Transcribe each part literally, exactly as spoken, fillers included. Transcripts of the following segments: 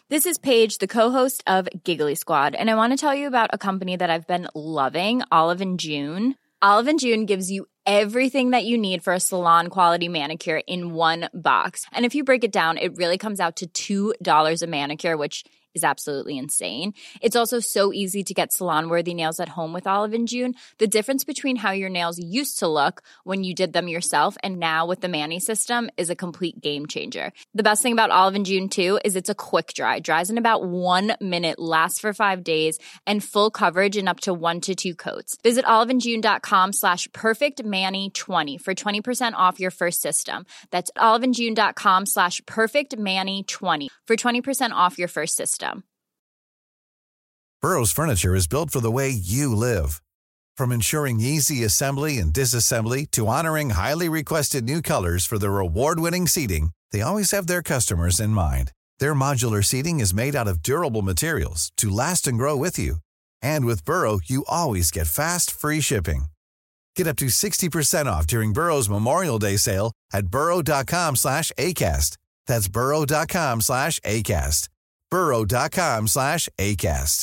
This is Paige, the co-host of Giggly Squad, and I want to tell you about a company that I've been loving, Olive and June. Olive and June gives you everything that you need for a salon-quality manicure in one box. And if you break it down, it really comes out to two dollars a manicure, which is absolutely insane. It's also so easy to get salon-worthy nails at home with Olive and June. The difference between how your nails used to look when you did them yourself and now with the Mani system is a complete game changer. The best thing about Olive and June, too, is it's a quick dry. Dries in about one minute, lasts for five days, and full coverage in up to one to two coats. Visit oliveandjune.com slash perfectmani20 for twenty percent off your first system. That's oliveandjune.com slash perfectmani20 for twenty percent off your first system. Burrow's furniture is built for the way you live. From ensuring easy assembly and disassembly to honoring highly requested new colors for their award-winning seating, they always have their customers in mind. Their modular seating is made out of durable materials to last and grow with you. And with Burrow, you always get fast, free shipping. Get up to sixty percent off during Burrow's Memorial Day sale at burrow.com slash ACAST. That's burrow.com slash ACAST. burrow.com slash ACAST.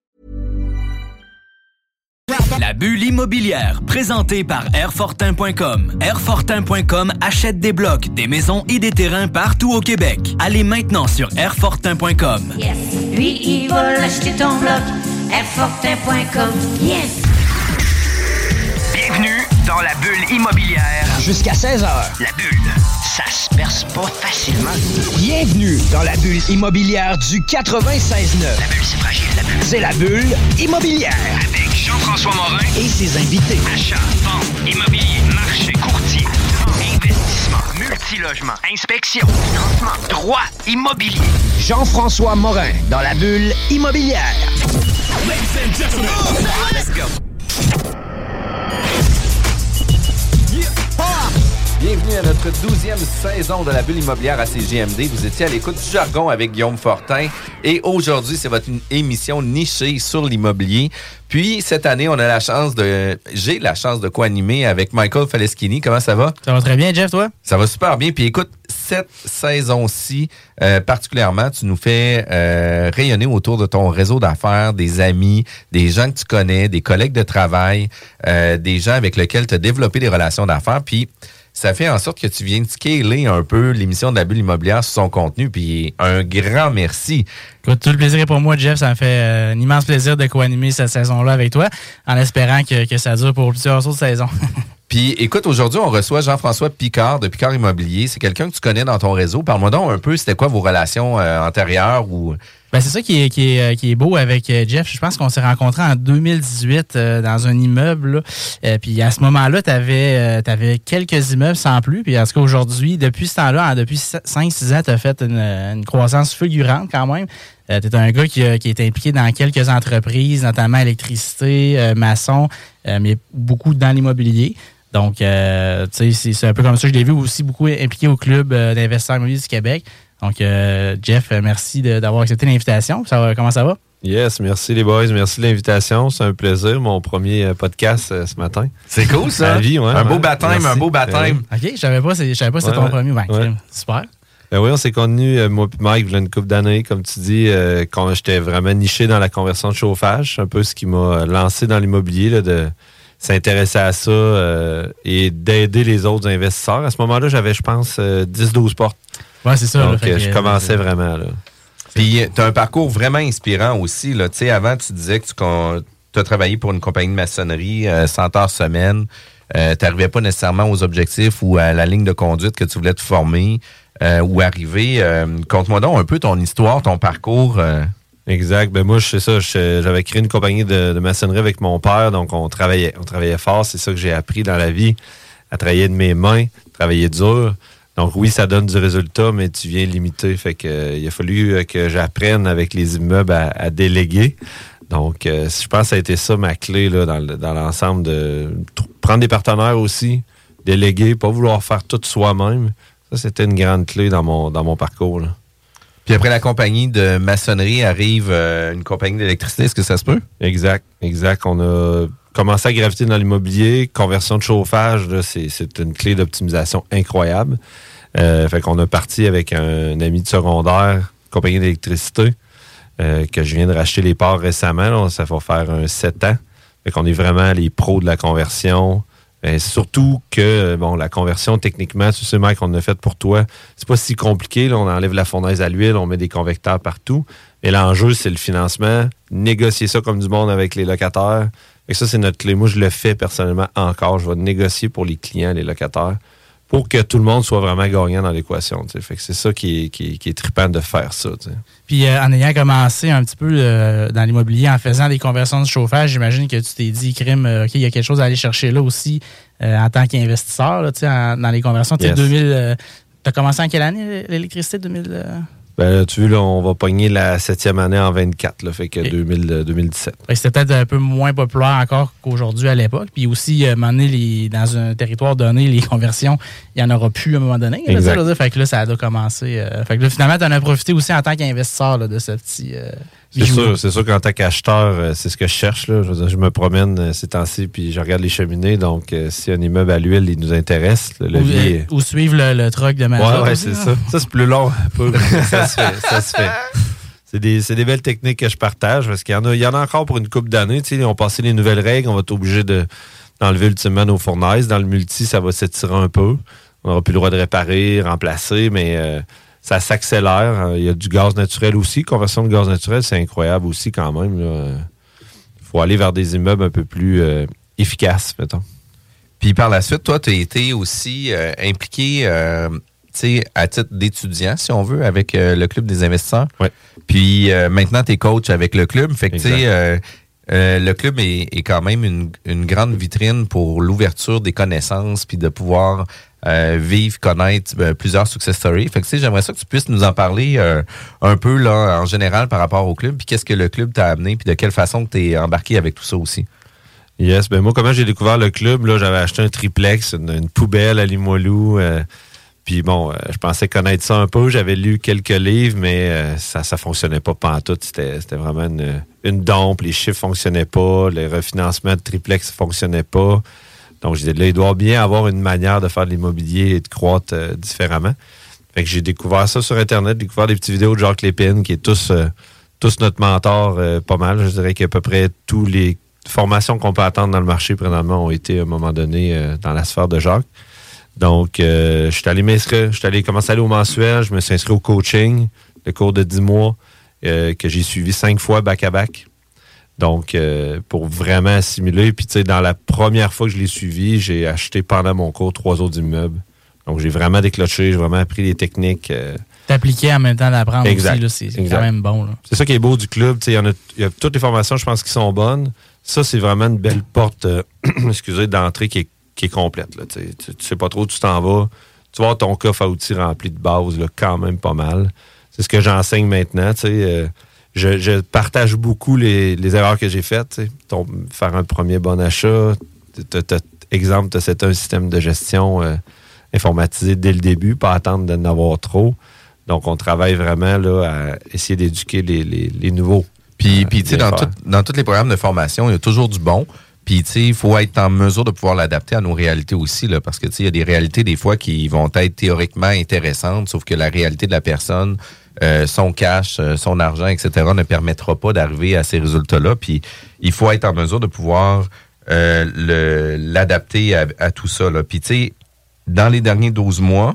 La bulle immobilière, présentée par airfortin point com. airfortin point com achète des blocs, des maisons et des terrains partout au Québec. Allez maintenant sur airfortin point com. Yes, lui, il va l'acheter ton bloc. airfortin point com. Yes! Bienvenue dans la bulle immobilière. Jusqu'à seize heures. La bulle, ça se perce pas facilement. Bienvenue dans la bulle immobilière du quatre-vingt-seize neuf. La bulle, c'est fragile, la bulle. C'est la bulle immobilière. Avec Jean-François Morin et ses invités. Achat, vente, immobilier, marché, courtier, investissement, multilogement, inspection, financement, droit immobilier. Jean-François Morin dans la bulle immobilière. Ladies and gentlemen, let's go. Bienvenue à notre douzième saison de la bulle immobilière à C G M D. Vous étiez à l'écoute du jargon avec Guillaume Fortin. Et aujourd'hui, c'est votre émission nichée sur l'immobilier. Puis, cette année, on a la chance de... J'ai la chance de co-animer avec Michael Faleschini. Comment ça va? Ça va très bien, Jeff, toi? Ça va super bien. Puis écoute, cette saison-ci, euh, particulièrement, tu nous fais euh, rayonner autour de ton réseau d'affaires, des amis, des gens que tu connais, des collègues de travail, euh, des gens avec lesquels tu as développé des relations d'affaires. Puis, ça fait en sorte que tu viens de scaler un peu l'émission de la bulle immobilière sur son contenu. Puis un grand merci. Écoute, tout le plaisir est pour moi, Jeff. Ça me fait euh, un immense plaisir de co-animer cette saison-là avec toi, en espérant que, que ça dure pour plusieurs autres saisons. Puis écoute, aujourd'hui, on reçoit Jean-François Picard de Picard Immobilier. C'est quelqu'un que tu connais dans ton réseau. Parle-moi donc un peu, c'était quoi vos relations euh, antérieures ou... Ben c'est ça qui est, qui est, qui est beau avec Jeff. Je pense qu'on s'est rencontrés en deux mille dix-huit euh, dans un immeuble. Euh, puis à ce moment-là, tu avais euh, quelques immeubles sans plus. Puis en tout cas, aujourd'hui, depuis ce temps-là, depuis cinq six ans, tu as fait une, une croissance fulgurante quand même. Euh, tu es un gars qui, qui est impliqué dans quelques entreprises, notamment électricité, euh, maçon, euh, mais beaucoup dans l'immobilier. Donc, euh, tu sais, c'est, c'est un peu comme ça. Je l'ai vu aussi beaucoup impliqué au Club euh, d'investisseurs immobiliers du Québec. Donc, euh, Jeff, merci de, d'avoir accepté l'invitation. Ça va, comment ça va? Yes, merci les boys. Merci de l'invitation. C'est un plaisir. Mon premier podcast euh, ce matin. C'est cool, ça. Vie, ouais, un ouais. beau baptême, Merci. un beau baptême. OK, je savais pas, je savais pas que c'était ouais, ton ouais. premier. Ben, Ouais. Super. Ben oui, on s'est connus, euh, moi et Mike, il y a une couple d'années, comme tu dis, euh, quand j'étais vraiment niché dans la conversion de chauffage. C'est un peu ce qui m'a lancé dans l'immobilier, là, de s'intéresser à ça euh, et d'aider les autres investisseurs. À ce moment-là, j'avais, je pense, euh, dix douze portes. Ouais, c'est ça. Donc, là, fait euh, que, je commençais euh, vraiment, là. Puis, tu as un parcours vraiment inspirant aussi. Là. Tu sais, avant, tu disais que tu as travaillé pour une compagnie de maçonnerie euh, cent heures semaine. Euh, tu n'arrivais pas nécessairement aux objectifs ou à la ligne de conduite que tu voulais te former euh, ou arriver. Euh, conte-moi donc un peu ton histoire, ton parcours. Euh. Exact. Ben moi, je sais ça. Je, j'avais créé une compagnie de, de maçonnerie avec mon père, donc on travaillait, on travaillait fort. C'est ça que j'ai appris dans la vie, à travailler de mes mains, travailler dur. Donc oui, ça donne du résultat, mais tu viens limiter. Fait que euh, il a fallu que j'apprenne avec les immeubles à, à déléguer. Donc, euh, je pense que ça a été ça ma clé là, dans, dans l'ensemble de t- prendre des partenaires aussi, déléguer, pas vouloir faire tout soi-même. Ça, c'était une grande clé dans mon dans mon parcours, là. Puis après la compagnie de maçonnerie arrive euh, une compagnie d'électricité. Est-ce que ça se peut? Exact, exact. On a commencé à graviter dans l'immobilier. Conversion de chauffage, là, c'est, c'est une clé d'optimisation incroyable. Euh, fait qu'on a parti avec un, un ami de secondaire compagnie d'électricité euh, que je viens de racheter les parts récemment. Là, ça va faire un sept ans. Fait qu'on est vraiment les pros de la conversion. Euh, surtout que bon, la conversion, techniquement, tu sais, Mike, on a fait pour toi. C'est pas si compliqué. Là, on enlève la fournaise à l'huile, on met des convecteurs partout. Mais l'enjeu, c'est le financement. Négocier ça comme du monde avec les locataires. Fait que ça, c'est notre clé. Moi, je le fais personnellement encore. Je vais négocier pour les clients, les locataires, pour que tout le monde soit vraiment gagnant dans l'équation. T'sais. Fait que c'est ça qui est, qui est, qui est trippant de faire ça. T'sais. Puis euh, en ayant commencé un petit peu euh, dans l'immobilier, en faisant des conversions de chauffage, j'imagine que tu t'es dit, crime, euh, OK, il y a quelque chose à aller chercher là aussi euh, en tant qu'investisseur là, en, dans les conversions. Yes. deux mille, euh, tu as commencé en quelle année l'électricité? deux mille euh... Ben, là, tu vois, là, on va pogner la septième année en vingt-quatre, là, fait que deux mille, deux mille dix-sept. Fait que c'était peut-être un peu moins populaire encore qu'aujourd'hui à l'époque. Puis aussi, euh, les, dans un territoire donné, les conversions, il n'y en aura plus à un moment donné. Là, ça, là, fait que là, ça a dû commencer. Euh, fait que là, finalement, tu en as profité aussi en tant qu'investisseur là, de ce petit. Euh, c'est sûr, c'est sûr qu'en tant qu'acheteur, euh, c'est ce que je cherche. Là. Je, veux dire, je me promène euh, ces temps-ci puis je regarde les cheminées. Donc, euh, si un immeuble à l'huile, il nous intéresse, le levier. Ou, euh, ou suivre le, le truck de ma Ouais, ouais, c'est ça. Ça, c'est plus long. ça se fait. Ça se fait. C'est des, c'est des belles techniques que je partage parce qu'il y en a, il y en a encore pour une couple d'années. Tu sais, on passé les nouvelles règles, on va être obligé de, d'enlever ultimement nos fournaises. Dans le multi, ça va s'étirer un peu. On n'aura plus le droit de réparer, remplacer, mais euh, ça s'accélère. Il y a du gaz naturel aussi. Conversion de gaz naturel, c'est incroyable aussi quand même. Il faut aller vers des immeubles un peu plus euh, efficaces, mettons. Puis par la suite, toi, tu as été aussi euh, impliqué euh, à titre d'étudiant, si on veut, avec euh, le Club des investisseurs. Oui. Puis euh, maintenant, tu es coach avec le club. Fait que tu sais, euh, euh, le club est, est quand même une, une grande vitrine pour l'ouverture des connaissances puis de pouvoir euh, vivre, connaître euh, plusieurs success stories. Fait que tu sais, j'aimerais ça que tu puisses nous en parler euh, un peu là en général par rapport au club. Puis qu'est-ce que le club t'a amené puis de quelle façon tu es embarqué avec tout ça aussi. Yes, ben moi, comment j'ai découvert le club, là, j'avais acheté un triplex, une, une poubelle à Limoilou. Euh, Puis bon, euh, je pensais connaître ça un peu. J'avais lu quelques livres, mais euh, ça ça fonctionnait pas pantoute. C'était, c'était vraiment une, une dompe. Les chiffres fonctionnaient pas. Les refinancements de triplex fonctionnaient pas. Donc, j'ai dit, là, il doit bien avoir une manière de faire de l'immobilier et de croître euh, différemment. Fait que j'ai découvert ça sur Internet, j'ai découvert des petites vidéos de Jacques Lépine, qui est tous, euh, tous notre mentor euh, pas mal. Je dirais qu'à peu près tous les formations qu'on peut attendre dans le marché présentement ont été à un moment donné euh, dans la sphère de Jacques. Donc, euh, je suis allé m'inscrire, je suis allé commencer à aller au mensuel, je me suis inscrit au coaching, le cours de dix mois, euh, que j'ai suivi cinq fois back-à-back. Donc, euh, pour vraiment assimiler. Puis, tu sais, dans la première fois que je l'ai suivi, j'ai acheté pendant mon cours trois autres immeubles. Donc, j'ai vraiment déclenché, j'ai vraiment appris les techniques. Euh, T'appliquer en même temps d'apprendre exact, aussi, là, c'est, c'est exact. quand même bon. Là. C'est ça qui est beau du club. Tu sais, il y en a, il y a toutes les formations, je pense, qui sont bonnes. Ça, c'est vraiment une belle porte, euh, excusez, d'entrée qui est qui est complète. Là, tu, tu sais pas trop où tu t'en vas. Tu vas avoir ton coffre à outils rempli de base, là, quand même pas mal. C'est ce que j'enseigne maintenant. Euh, je, je partage beaucoup les, les erreurs que j'ai faites. Ton, faire un premier bon achat. T'as, t'as, exemple, tu as un système de gestion euh, informatisé dès le début, pas attendre d'en avoir trop. Donc, on travaille vraiment là, à essayer d'éduquer les, les, les nouveaux. Puis, puis tu sais, dans, tout, dans tous les programmes de formation, il y a toujours du bon. Puis, tu sais, il faut être en mesure de pouvoir l'adapter à nos réalités aussi, là, parce que, tu sais, il y a des réalités, des fois, qui vont être théoriquement intéressantes, sauf que la réalité de la personne, euh, son cash, euh, son argent, et cetera, ne permettra pas d'arriver à ces résultats-là. Puis, il faut être en mesure de pouvoir euh, le, l'adapter à, à tout ça, là. Puis, tu sais, dans les derniers douze mois,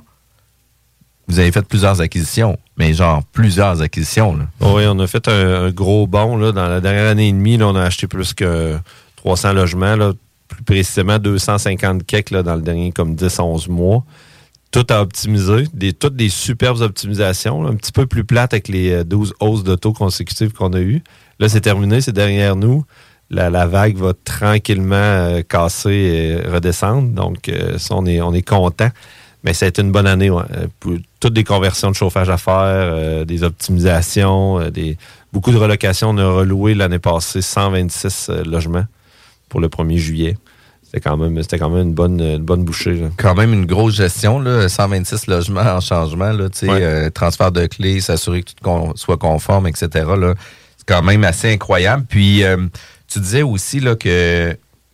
vous avez fait plusieurs acquisitions, mais genre plusieurs acquisitions, là. Oui, on a fait un, un gros bond, là. Dans la dernière année et demie, là, on a acheté plus que trois cents logements, là, plus précisément deux cent cinquante kek là, dans le dernier comme dix à onze mois. Tout à optimiser, des, toutes des superbes optimisations, là, un petit peu plus plates avec les douze hausses de taux consécutives qu'on a eues. Là, c'est terminé, c'est derrière nous. La, la vague va tranquillement euh, casser et redescendre. Donc, euh, ça, on est, on est content. Mais ça a été une bonne année. Ouais. Pour, toutes des conversions de chauffage à faire, euh, des optimisations, euh, des, beaucoup de relocations. On a reloué l'année passée cent vingt-six euh, logements pour le premier juillet. C'était quand même, c'était quand même une bonne, une bonne bouchée. Là. Quand même une grosse gestion, là, cent vingt-six logements en changement, là, tu sais, ouais. euh, transfert de clés, s'assurer que tout con, soit conforme, et cetera. Là, c'est quand même assez incroyable. Puis, euh, tu disais aussi là, que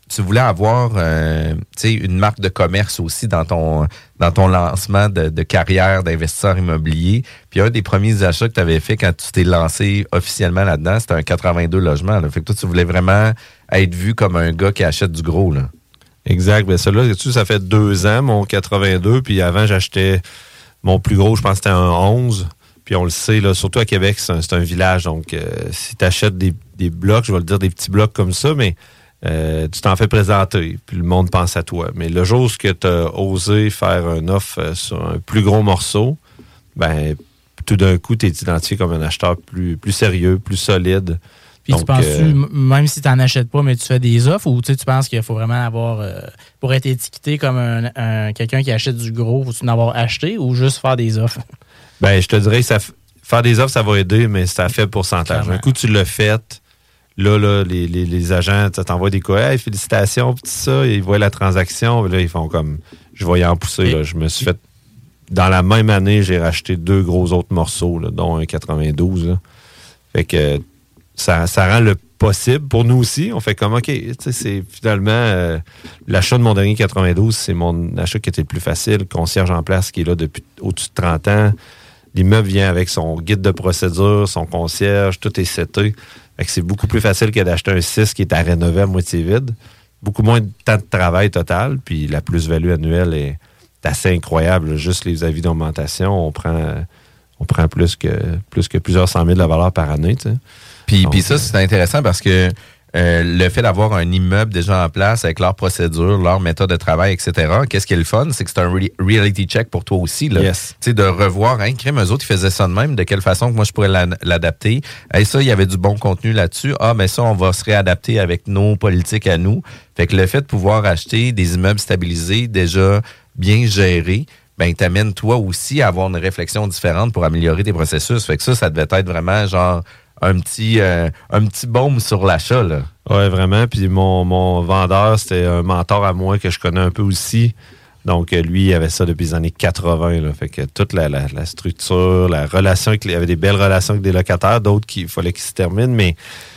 tu voulais avoir euh, une marque de commerce aussi dans ton dans ton lancement de, de carrière d'investisseur immobilier. Puis un des premiers achats que tu avais fait quand tu t'es lancé officiellement là-dedans, c'était un quatre-vingt-deux logements. Là. Fait que toi, tu voulais vraiment être vu comme un gars qui achète du gros. Là. Exact. Ben ça, là, ça fait deux ans, mon quatre-vingt-deux. Puis avant, j'achetais mon plus gros, je pense que c'était un onze. Puis on le sait, là, surtout à Québec, c'est un, c'est un village. Donc, euh, si tu achètes des, des blocs, je vais le dire, des petits blocs comme ça, mais euh, tu t'en fais présenter. Puis le monde pense à toi. Mais le jour où tu as osé faire un offre euh, sur un plus gros morceau, ben tout d'un coup, tu es identifié comme un acheteur plus, plus sérieux, plus solide. Puis donc, tu penses-tu, euh, même si tu n'en achètes pas, mais tu fais des offres, ou tu penses qu'il faut vraiment avoir, euh, pour être étiqueté comme un, un, quelqu'un qui achète du gros, faut-tu en avoir acheté ou juste faire des offres? Ben, je te dirais que ça, faire des offres, ça va aider, mais c'est à faible pourcentage. Un coup, tu l'as fait, là, là les, les, les agents t'envoient des courriels, hey, félicitations, tout ça, ils voient la transaction, là, ils font comme, je vais y en pousser. Là. Je me suis fait, dans la même année, j'ai racheté deux gros autres morceaux, là, dont un quatre-vingt-douze. Là. Fait que ça, ça rend le possible pour nous aussi. On fait comme, OK, c'est finalement, euh, l'achat de mon dernier quatre-vingt-douze, c'est mon achat qui était le plus facile. Concierge en place qui est là depuis au-dessus de trente ans. L'immeuble vient avec son guide de procédure, son concierge, tout est seté. Fait que c'est beaucoup plus facile que d'acheter un six qui est à rénover à moitié vide. Beaucoup moins de temps de travail total, puis la plus-value annuelle est assez incroyable. Juste les avis d'augmentation, on prend, on prend plus que, plus que plusieurs cent mille de valeur par année. Tu sais. Puis, puis ça, c'est intéressant parce que euh, le fait d'avoir un immeuble déjà en place avec leur procédure, leur méthode de travail, et cetera, qu'est-ce qui est le fun? C'est que c'est un re- reality check pour toi aussi. Là. Yes. Tu sais, de revoir, hein, crime, eux autres, ils faisaient ça de même. De quelle façon que moi, je pourrais la- l'adapter? Et ça, il y avait du bon contenu là-dessus. Ah, mais ça, on va se réadapter avec nos politiques à nous. Fait que le fait de pouvoir acheter des immeubles stabilisés, déjà bien gérés, ben, t'amène toi aussi à avoir une réflexion différente pour améliorer tes processus. Fait que ça, ça devait être vraiment genre un petit euh, un petit baume sur l'achat, là. Oui, vraiment. Puis mon, mon vendeur, c'était un mentor à moi que je connais un peu aussi. Donc, lui, il avait ça depuis les années quatre-vingts. Là. Fait que toute la, la, la structure, la relation, avec, il y avait des belles relations avec des locataires, d'autres qu'il fallait qu'ils se terminent, mais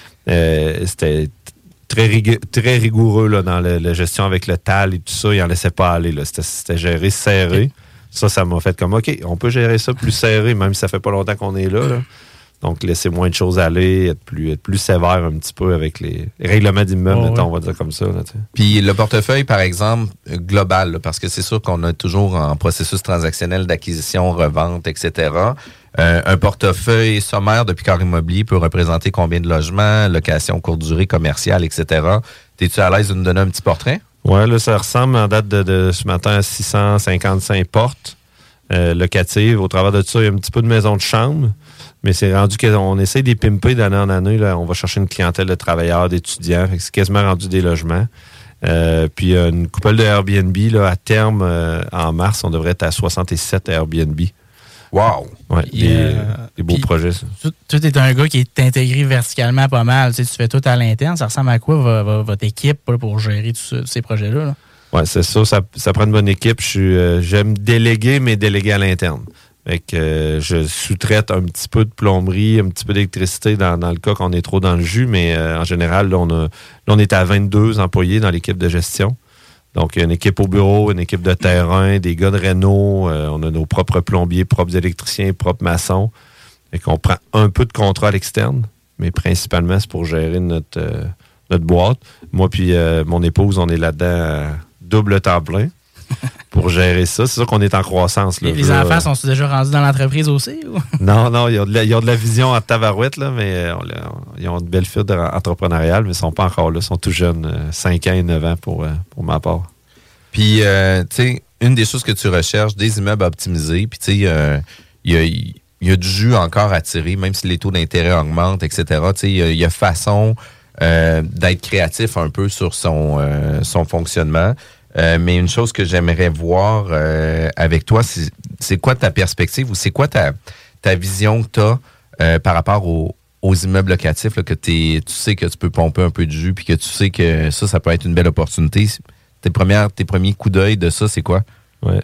euh, c'était très, rigu- très rigoureux là, dans la, la gestion avec le T A L et tout ça. Il n'en laissait pas aller. Là. C'était, c'était géré serré. Ça, ça m'a fait comme, OK, on peut gérer ça plus serré, même si ça fait pas longtemps qu'on est là, là. Donc, laisser moins de choses aller, être plus, être plus sévère un petit peu avec les, les règlements d'immeuble, oh, mettons, ouais. On va dire comme ça. Là, puis le portefeuille, par exemple, global, là, parce que c'est sûr qu'on a toujours en processus transactionnel d'acquisition, revente, et cetera. Euh, un portefeuille sommaire depuis Corps Immobilier peut représenter combien de logements, location courte durée, commerciale, et cetera. T'es-tu à l'aise de nous donner un petit portrait? Oui, là, ça ressemble en date de, de ce matin à six cent cinquante-cinq portes euh, locatives. Au travers de ça, il y a un petit peu de maisons de chambre. Mais c'est rendu qu'on essaie de les pimper d'année en année. Là. On va chercher une clientèle de travailleurs, d'étudiants. Fait que c'est quasiment rendu des logements. Euh, puis une couple de Airbnb, là, à terme, euh, en mars, on devrait être à soixante-sept Airbnb. Wow! Ouais, puis, des, euh, des beaux puis, projets, ça. Tout, tout est un gars qui est intégré verticalement pas mal. Tu sais, tu fais tout à l'interne. Ça ressemble à quoi v- v- votre équipe là, pour gérer tout ça, ces projets-là? Là? Oui, c'est ça, ça. Ça prend une bonne équipe. Je suis, euh, j'aime déléguer, mais déléguer à l'interne. Fait que euh, je sous-traite un petit peu de plomberie, un petit peu d'électricité dans, dans le cas qu'on est trop dans le jus, mais euh, en général, là on, a, là, on est à vingt-deux employés dans l'équipe de gestion. Donc, il y a une équipe au bureau, une équipe de terrain, des gars de réno, euh, on a nos propres plombiers, propres électriciens, propres maçons. Fait qu'on prend un peu de contrat à l'externe, mais principalement, c'est pour gérer notre, euh, notre boîte. Moi puis euh, mon épouse, on est là-dedans à double temps plein. Pour gérer ça. C'est sûr qu'on est en croissance. Là. Les, les enfants sont-ils déjà rendus dans l'entreprise aussi? Ou? Non, non, ils ont, de la, ils ont de la vision en tabarouette, là, mais on, on, ils ont de belles fibre entrepreneuriales, mais ils ne sont pas encore là. Ils sont tout jeunes, cinq ans et neuf ans pour, pour ma part. Puis, euh, tu sais, une des choses que tu recherches, des immeubles optimisés, puis tu sais, il euh, y, a, y a du jus encore à tirer, même si les taux d'intérêt augmentent, et cetera. Tu sais, il y, y a façon euh, d'être créatif un peu sur son, euh, son fonctionnement. Euh, mais une chose que j'aimerais voir euh, avec toi, c'est, c'est quoi ta perspective ou c'est quoi ta, ta vision que tu as euh, par rapport aux, aux immeubles locatifs, là, que t'es, tu sais que tu peux pomper un peu de jus puis que tu sais que ça, ça peut être une belle opportunité. Tes, premières, tes premiers coups d'œil de ça, c'est quoi? Ouais.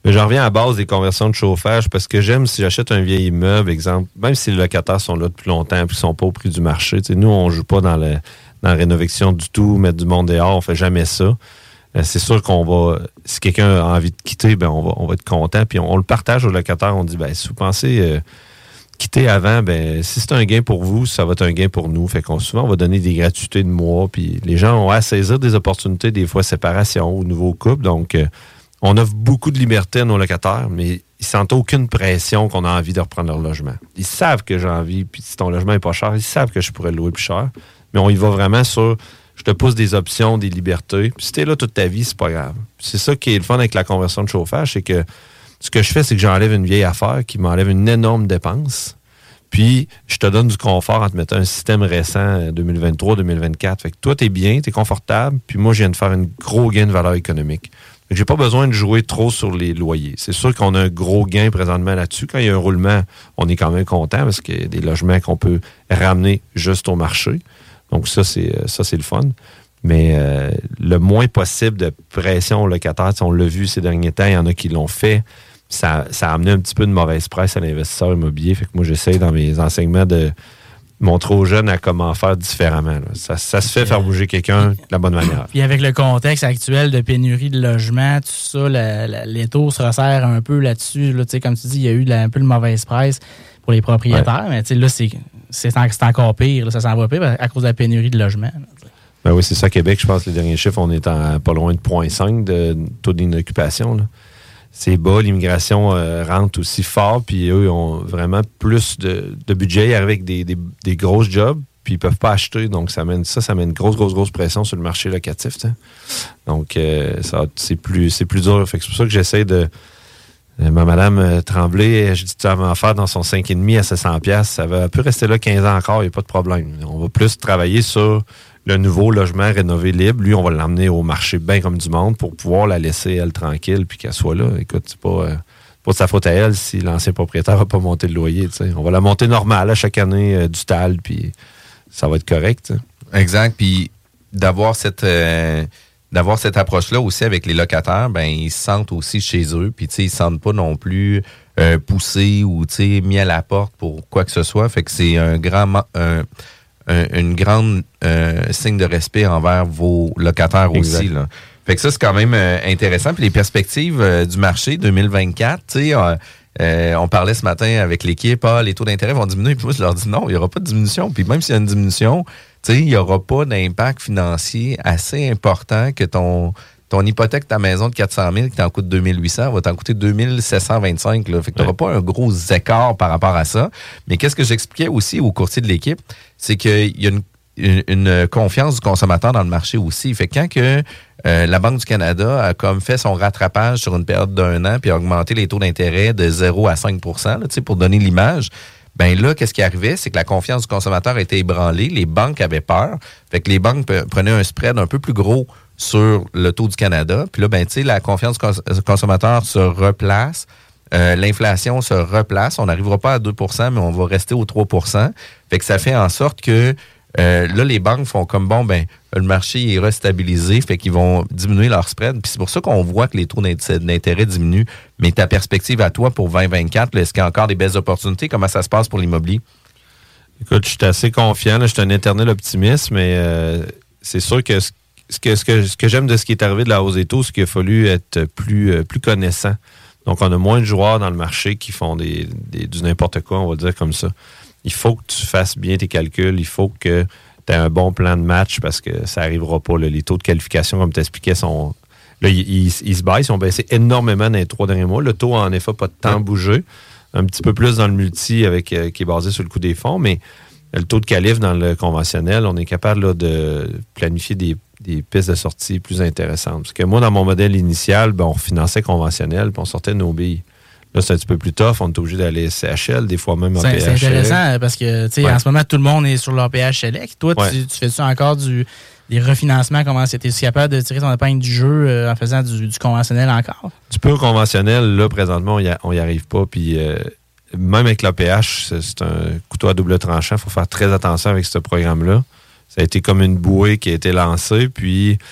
Mais j'en reviens à la base des conversions de chauffage parce que j'aime si j'achète un vieil immeuble, exemple, même si les locataires sont là depuis longtemps et qu'ils ne sont pas au prix du marché. Nous, on ne joue pas dans, le, dans la rénovation du tout, mettre du monde dehors, on ne fait jamais ça. Euh, c'est sûr qu'on va, si quelqu'un a envie de quitter, ben on va, on va être content. Puis on, on le partage aux locataires, on dit, ben si vous pensez euh, quitter avant, ben si c'est un gain pour vous, ça va être un gain pour nous. Fait qu'on souvent, on va donner des gratuités de mois. Puis les gens ont à saisir des opportunités, des fois séparation ou nouveau couple. Donc, euh, on offre beaucoup de liberté à nos locataires, mais ils sentent aucune pression qu'on a envie de reprendre leur logement. Ils savent que j'ai envie, puis si ton logement n'est pas cher, ils savent que je pourrais le louer plus cher. Mais on y va vraiment sur, je te pousse des options, des libertés. Puis si t'es là toute ta vie, c'est pas grave. C'est ça qui est le fun avec la conversion de chauffage, c'est que ce que je fais, c'est que j'enlève une vieille affaire qui m'enlève une énorme dépense. Puis, je te donne du confort en te mettant un système récent deux mille vingt-trois deux mille vingt-quatre. Fait que toi, t'es bien, t'es confortable, puis moi, je viens de faire un gros gain de valeur économique. Fait que j'ai pas besoin de jouer trop sur les loyers. C'est sûr qu'on a un gros gain présentement là-dessus. Quand il y a un roulement, on est quand même content parce qu'il y a des logements qu'on peut ramener juste au marché. Donc, ça, c'est ça, c'est le fun. Mais euh, le moins possible de pression aux locataires, on l'a vu ces derniers temps, il y en a qui l'ont fait. Ça, ça a amené un petit peu de mauvaise presse à l'investisseur immobilier. Fait que moi, j'essaie dans mes enseignements de montrer aux jeunes à comment faire différemment. Là. Ça, ça se fait faire bouger quelqu'un de la bonne manière. Puis avec le contexte actuel de pénurie de logements, tout ça, la, la, les taux se resserrent un peu là-dessus. Là, comme tu dis, il y a eu la, un peu de mauvaise presse pour les propriétaires, ouais. Mais là, c'est, c'est, en, c'est encore pire. Là, ça s'en va pire à cause de la pénurie de logements. Là, ben oui, c'est ça, Québec. Je pense que les derniers chiffres, on est en pas loin de zéro virgule cinq de taux d'inoccupation. Là. C'est bas, l'immigration euh, rentre aussi fort, puis eux ont vraiment plus de, de budget, ils arrivent avec des, des, des grosses jobs, puis ils peuvent pas acheter, donc ça mène ça, ça met une grosse, grosse, grosse pression sur le marché locatif. T'sais. Donc euh, ça, c'est plus c'est plus dur. Fait que c'est pour ça que j'essaie de. Euh, ma madame euh, Tremblay, je dis tu vas en faire dans son cinq virgule cinq à sept cents dollars, ça va peut rester là quinze ans encore, il n'y a pas de problème. On va plus travailler sur le nouveau logement rénové libre, lui, on va l'emmener au marché bien comme du monde pour pouvoir la laisser, elle, tranquille, puis qu'elle soit là. Écoute, c'est pas, euh, pas de sa faute à elle si l'ancien propriétaire va pas monter le loyer. T'sais. On va la monter normale à chaque année euh, du T A L, puis ça va être correct. T'sais. Exact. Puis d'avoir cette euh, d'avoir cette approche-là aussi avec les locataires, ben ils se sentent aussi chez eux, puis ils se sentent pas non plus euh, poussés ou mis à la porte pour quoi que ce soit. Fait que c'est un grand... Un, Un, une grande euh, signe de respect envers vos locataires exact. Aussi. Là. Fait que ça, c'est quand même euh, intéressant. Puis les perspectives euh, du marché deux mille vingt-quatre, tu sais, euh, euh, on parlait ce matin avec l'équipe, ah, les taux d'intérêt vont diminuer. Puis moi, je leur dis non, il n'y aura pas de diminution. Puis même s'il y a une diminution, tu sais, il n'y aura pas d'impact financier assez important que ton... Ton hypothèque, ta maison de quatre cent mille qui t'en coûte deux mille huit cents va t'en coûter deux mille sept cent vingt-cinq. Là. Fait que tu n'auras ouais. pas un gros écart par rapport à ça. Mais qu'est-ce que j'expliquais aussi aux courtiers de l'équipe, c'est qu'il y a une, une, une confiance du consommateur dans le marché aussi. Fait que quand que, euh, la Banque du Canada a comme fait son rattrapage sur une période d'un an puis a augmenté les taux d'intérêt de zéro à cinq pour cent là, pour donner l'image, ben là, qu'est-ce qui arrivait? C'est que la confiance du consommateur était ébranlée. Les banques avaient peur. Fait que les banques p- prenaient un spread un peu plus gros sur le taux du Canada. Puis là, ben, tu sais, la confiance du cons- consommateur se replace. Euh, l'inflation se replace. On n'arrivera pas à deux pour cent, mais on va rester au trois pour cent. Fait que ça fait en sorte que euh, là, les banques font comme, bon, ben, le marché est restabilisé, fait qu'ils vont diminuer leur spread. Puis c'est pour ça qu'on voit que les taux d'intérêt diminuent. Mais ta perspective à toi pour vingt vingt-quatre, là, est-ce qu'il y a encore des belles opportunités? Comment ça se passe pour l'immobilier? Écoute, je suis assez confiant. Là, je suis un éternel optimiste, mais euh, c'est sûr que ce, ce, que ce, que ce que j'aime de ce qui est arrivé de la hausse des taux, c'est qu'il a fallu être plus, euh, plus connaissant. Donc, on a moins de joueurs dans le marché qui font des, des, du n'importe quoi, on va dire comme ça. Il faut que tu fasses bien tes calculs. Il faut que tu aies un bon plan de match parce que ça n'arrivera pas. Là. Les taux de qualification, comme tu expliquais, sont... Là, ils, ils, ils se baissent. Ils ont baissé énormément dans les trois derniers mois. Le taux, en effet, pas de temps bougé. Un petit peu plus dans le multi avec euh, qui est basé sur le coût des fonds, mais le taux de qualif dans le conventionnel, on est capable là, de planifier des, des pistes de sortie plus intéressantes. Parce que moi, dans mon modèle initial, ben, on refinançait conventionnel puis on sortait de nos billes. Là, c'est un petit peu plus tough. On est obligé d'aller C H L, des fois même en c'est, P H L. C'est intéressant parce que, tu sais, ouais. en ce moment, tout le monde est sur leur P H L. Toi, ouais. tu, tu fais-tu encore du, des refinancements? Comment c'était capable de tirer ton épingle du jeu euh, en faisant du, du conventionnel encore? Du pur conventionnel, là, présentement, on n'y arrive pas. Puis, euh, même avec l'A P H, c'est, c'est un couteau à double tranchant. Il faut faire très attention avec ce programme-là. Ça a été comme une bouée qui a été lancée. Puis,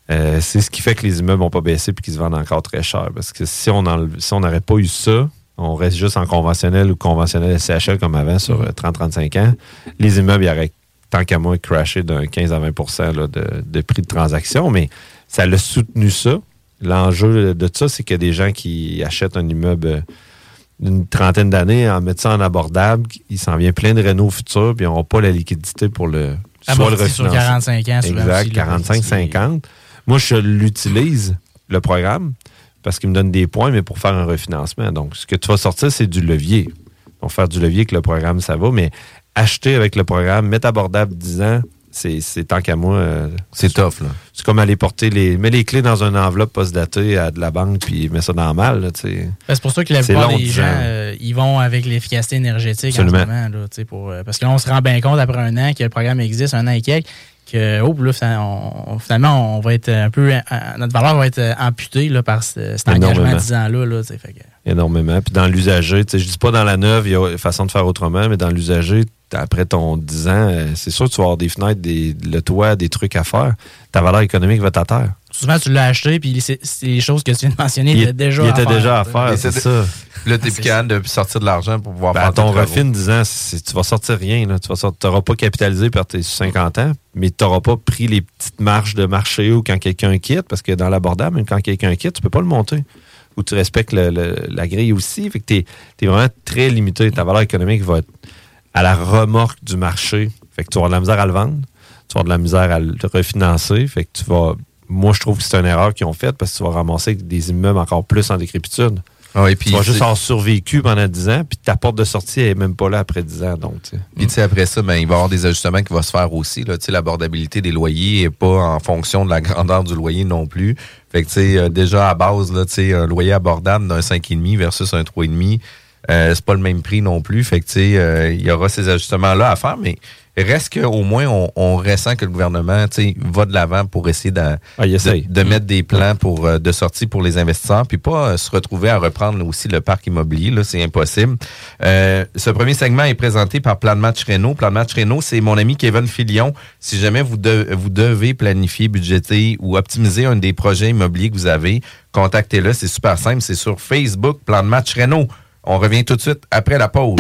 Euh, c'est ce qui fait que les immeubles n'ont pas baissé et qu'ils se vendent encore très cher. Parce que si on n'aurait si on pas eu ça, on reste juste en conventionnel ou conventionnel S C H L comme avant sur trente à trente-cinq ans, les immeubles, ils auraient, tant qu'à moi, crashé d'un quinze à vingt pour cent là, de, de prix de transaction. Mais ça l'a soutenu ça. L'enjeu de ça, c'est qu'il y a des gens qui achètent un immeuble d'une trentaine d'années en mettant ça en abordable. Il s'en vient plein de rénaux futurs puis ils n'auront pas la liquidité pour le, soit le refinancer. Sur quarante-cinq ans. Exact, quarante-cinq cinquante. Moi, je l'utilise, le programme, parce qu'il me donne des points, mais pour faire un refinancement. Donc, ce que tu vas sortir, c'est du levier. Pour faire du levier avec le programme, ça va, mais acheter avec le programme, mettre abordable dix ans, c'est, c'est tant qu'à moi. Euh, c'est, c'est tough, là. C'est comme aller porter les. Mets les clés dans une enveloppe post-datée à de la banque, puis mets ça dans le mal, là, tu sais. Ben, c'est pour ça que la plupart des gens, euh, ils vont avec l'efficacité énergétique en ce moment, là, tu sais, pour, euh, parce que là, on se rend bien compte après un an que le programme existe, un an et quelques, que, oh, là, on, finalement, on va être un peu. Notre valeur va être amputée là, par ce, cet engagement à dix ans-là, là, tu sais. Fait que... Énormément. Puis dans l'usager, tu sais, je dis pas dans la neuve, il y a façon de faire autrement, mais dans l'usager, après ton dix ans, c'est sûr que tu vas avoir des fenêtres, des, le toit, des trucs à faire. Ta valeur économique va être à terre. Souvent, tu l'as acheté, puis c'est, c'est les choses que tu viens de mentionner, il était déjà il à était faire. déjà à faire, c'est, c'est ça. Là, t'es plus capable de sortir de l'argent pour pouvoir ben, faire ton refin de dix ans, c'est, tu vas sortir rien. Là. Tu n'auras pas capitalisé par tes cinquante ans, mais tu n'auras pas pris les petites marges de marché ou quand quelqu'un quitte, parce que dans l'abordable, même quand quelqu'un quitte, tu ne peux pas le monter. Ou tu respectes le, le, la grille aussi. Fait que tu es vraiment très limité. Ta valeur économique va être à la remorque du marché. Fait que tu vas avoir de la misère à le vendre. Tu vas avoir de la misère à le refinancer. Fait que tu vas... Moi, je trouve que c'est une erreur qu'ils ont faite parce que tu vas ramasser des immeubles encore plus en décrépitude. Ah oui, puis tu vas juste avoir survécu pendant dix ans, puis ta porte de sortie n'est même pas là après dix ans. Donc, puis tu sais, après ça, ben, il va y avoir des ajustements qui vont se faire aussi. Là. L'abordabilité des loyers n'est pas en fonction de la grandeur du loyer non plus. Fait que tu sais, euh, déjà à base, là, un loyer abordable d'un cinq virgule cinq versus un trois virgule cinq, euh, c'est pas le même prix non plus. Fait que tu sais, euh, il y aura ces ajustements-là à faire, mais reste qu'au moins, on, on ressent que le gouvernement va de l'avant pour essayer de, ah, de, de mettre des plans pour, de sortie pour les investisseurs, puis pas euh, se retrouver à reprendre aussi le parc immobilier. Là, c'est impossible. Euh, ce premier segment est présenté par Plan de match Réno. Plan de match Réno, c'est mon ami Kevin Filion. Si jamais vous, de, vous devez planifier, budgéter ou optimiser un des projets immobiliers que vous avez, contactez-le. C'est super simple. C'est sur Facebook, Plan de match Réno. On revient tout de suite après la pause.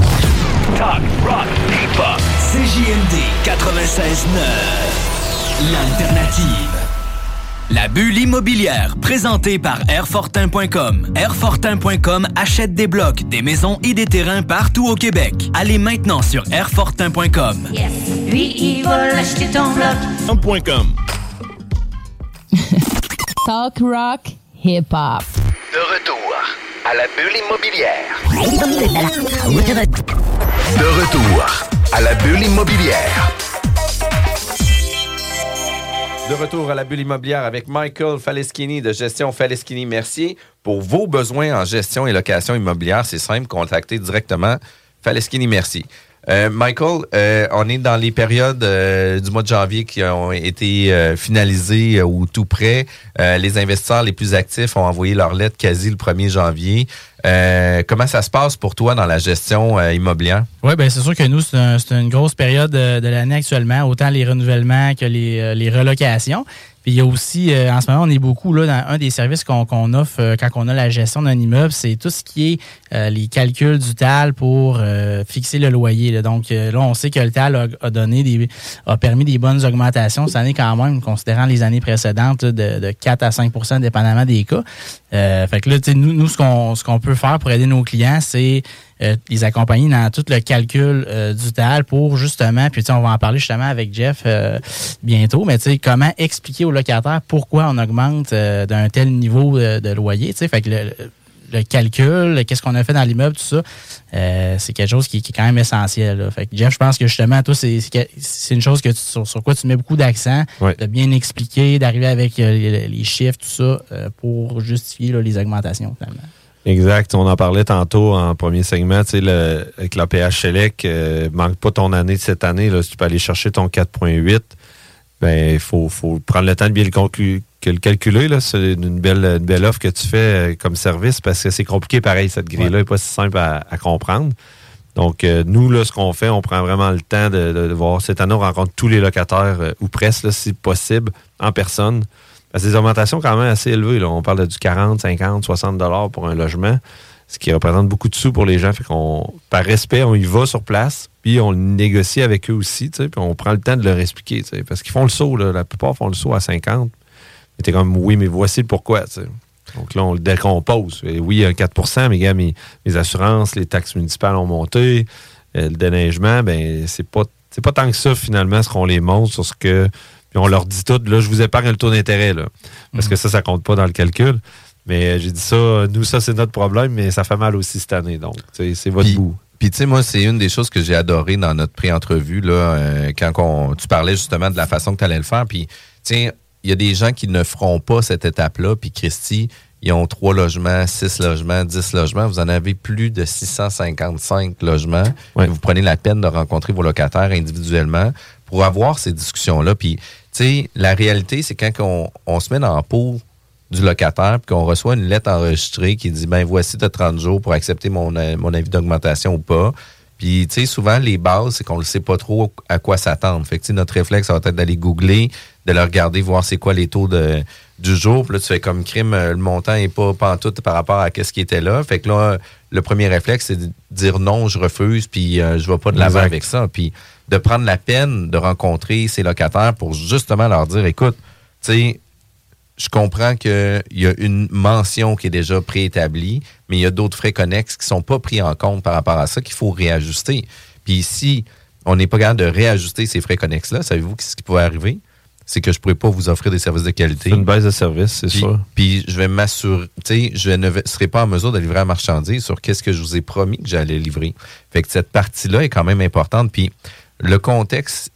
Talk, rock, hip-hop. C J M D quatre-vingt-seize neuf. L'alternative. La bulle immobilière, présentée par Airfortin point com. Airfortin point com achète des blocs, des maisons et des terrains partout au Québec. Allez maintenant sur Airfortin point com. Yes. Lui, il va l'acheter ton bloc. Point com. Talk, rock, hip-hop. De retour à la bulle immobilière. De retour à la bulle immobilière. De retour à la bulle immobilière avec Michael Faleschini de Gestion Faleschini Mercier. Pour vos besoins en gestion et location immobilière, c'est simple, contactez directement Faleschini Mercier. Euh, Michael, euh, on est dans les périodes euh, du mois de janvier qui ont été euh, finalisées euh, ou tout près. Euh, les investisseurs les plus actifs ont envoyé leur lettre quasi le premier janvier. Euh, comment ça se passe pour toi dans la gestion euh, immobilière? Oui, bien c'est sûr que nous, c'est, un, c'est une grosse période de, de l'année actuellement, autant les renouvellements que les, euh, les relocations. Puis il y a aussi, euh, en ce moment, on est beaucoup là dans un des services qu'on, qu'on offre euh, quand on a la gestion d'un immeuble, c'est tout ce qui est euh, les calculs du T A L pour euh, fixer le loyer. Là. Donc euh, là, on sait que le T A L a, a donné des, a permis des bonnes augmentations cette année quand même, considérant les années précédentes là, de, de quatre à cinq pour cent dépendamment des cas. Euh, fait que là, tu sais, nous, nous, ce qu'on, ce qu'on peut faire pour aider nos clients, c'est euh, les accompagner dans tout le calcul euh, du T A L pour justement, puis tu sais, on va en parler justement avec Jeff euh, bientôt, mais tu sais, comment expliquer aux locataires pourquoi on augmente euh, d'un tel niveau de, de loyer, tu sais, fait que le, le calcul, qu'est-ce qu'on a fait dans l'immeuble, tout ça, euh, c'est quelque chose qui, qui est quand même essentiel. Là. Fait que Jeff, je pense que justement, toi, c'est, c'est une chose que tu, sur, sur quoi tu mets beaucoup d'accent, ouais. de bien expliquer, d'arriver avec euh, les, les chiffres, tout ça, euh, pour justifier là, les augmentations, finalement. Exact. On en parlait tantôt en premier segment, tu sais, le, avec l'A P H Select, euh, manque pas ton année de cette année, là, si tu peux aller chercher ton quatre virgule huit, ben, il faut, faut prendre le temps de bien le, conclu, que le calculer, là. C'est une belle, une belle offre que tu fais comme service parce que c'est compliqué, pareil, cette grille-là n'est ouais. pas si simple à, à comprendre. Donc, euh, nous, là, ce qu'on fait, on prend vraiment le temps de, de, de voir. Cette année, on rencontre tous les locataires, euh, ou presque, là, si possible, en personne. Parce que des augmentations quand même assez élevées. Là. On parle de du quarante, cinquante, soixante dollars pour un logement, ce qui représente beaucoup de sous pour les gens. Fait qu'on, par respect, on y va sur place, puis on négocie avec eux aussi, puis on prend le temps de leur expliquer. T'sais, parce qu'ils font le saut, là, la plupart font le saut à cinquante. Mais t'es comme, oui, mais voici le pourquoi. T'sais. Donc là, on le décompose. Et oui, il y a quatre pour cent, mais gars, mes, mes assurances, les taxes municipales ont monté, euh, le déneigement, ben c'est pas, c'est pas tant que ça, finalement, ce qu'on les montre sur ce que... Puis on leur dit tout, là, je vous épargne le taux d'intérêt, là. Parce mmh. que ça, ça compte pas dans le calcul. Mais j'ai dit ça, nous, ça, c'est notre problème, mais ça fait mal aussi cette année. Donc, c'est votre puis, bout. Puis, tu sais, moi, c'est une des choses que j'ai adoré dans notre pré-entrevue, là, euh, quand on, tu parlais justement de la façon que tu allais le faire. Puis, tu sais, il y a des gens qui ne feront pas cette étape-là. Puis, Christy, ils ont trois logements, six logements, dix logements. Vous en avez plus de six cent cinquante-cinq logements. Ouais. Vous prenez la peine de rencontrer vos locataires individuellement pour avoir ces discussions-là. Puis, tu sais, la réalité, c'est quand on, on se met dans la peau du locataire, puis qu'on reçoit une lettre enregistrée qui dit, ben voici, tu as trente jours pour accepter mon, mon avis d'augmentation ou pas. Puis, tu sais, souvent, les bases, c'est qu'on ne sait pas trop à quoi s'attendre. Fait que, tu sais, notre réflexe, ça va être d'aller googler, de le regarder, voir c'est quoi les taux de, du jour. Puis là, tu fais comme crime, le montant n'est pas pantoute par rapport à ce qui était là. Fait que là, le premier réflexe, c'est de dire non, je refuse, puis euh, je ne vais pas de l'avant avec ça. Puis de prendre la peine de rencontrer ces locataires pour justement leur dire, écoute, tu sais, je comprends qu'il y a une mention qui est déjà préétablie, mais il y a d'autres frais connexes qui ne sont pas pris en compte par rapport à ça, qu'il faut réajuster. Puis si on n'est pas capable de réajuster ces frais connexes-là, savez-vous ce qui pourrait arriver? C'est que je ne pourrais pas vous offrir des services de qualité. C'est une baisse de service, c'est puis, sûr. Puis je vais m'assurer, tu sais, je ne serai pas en mesure de livrer la marchandise sur qu'est-ce que je vous ai promis que j'allais livrer. Fait que cette partie-là est quand même importante. Puis le contexte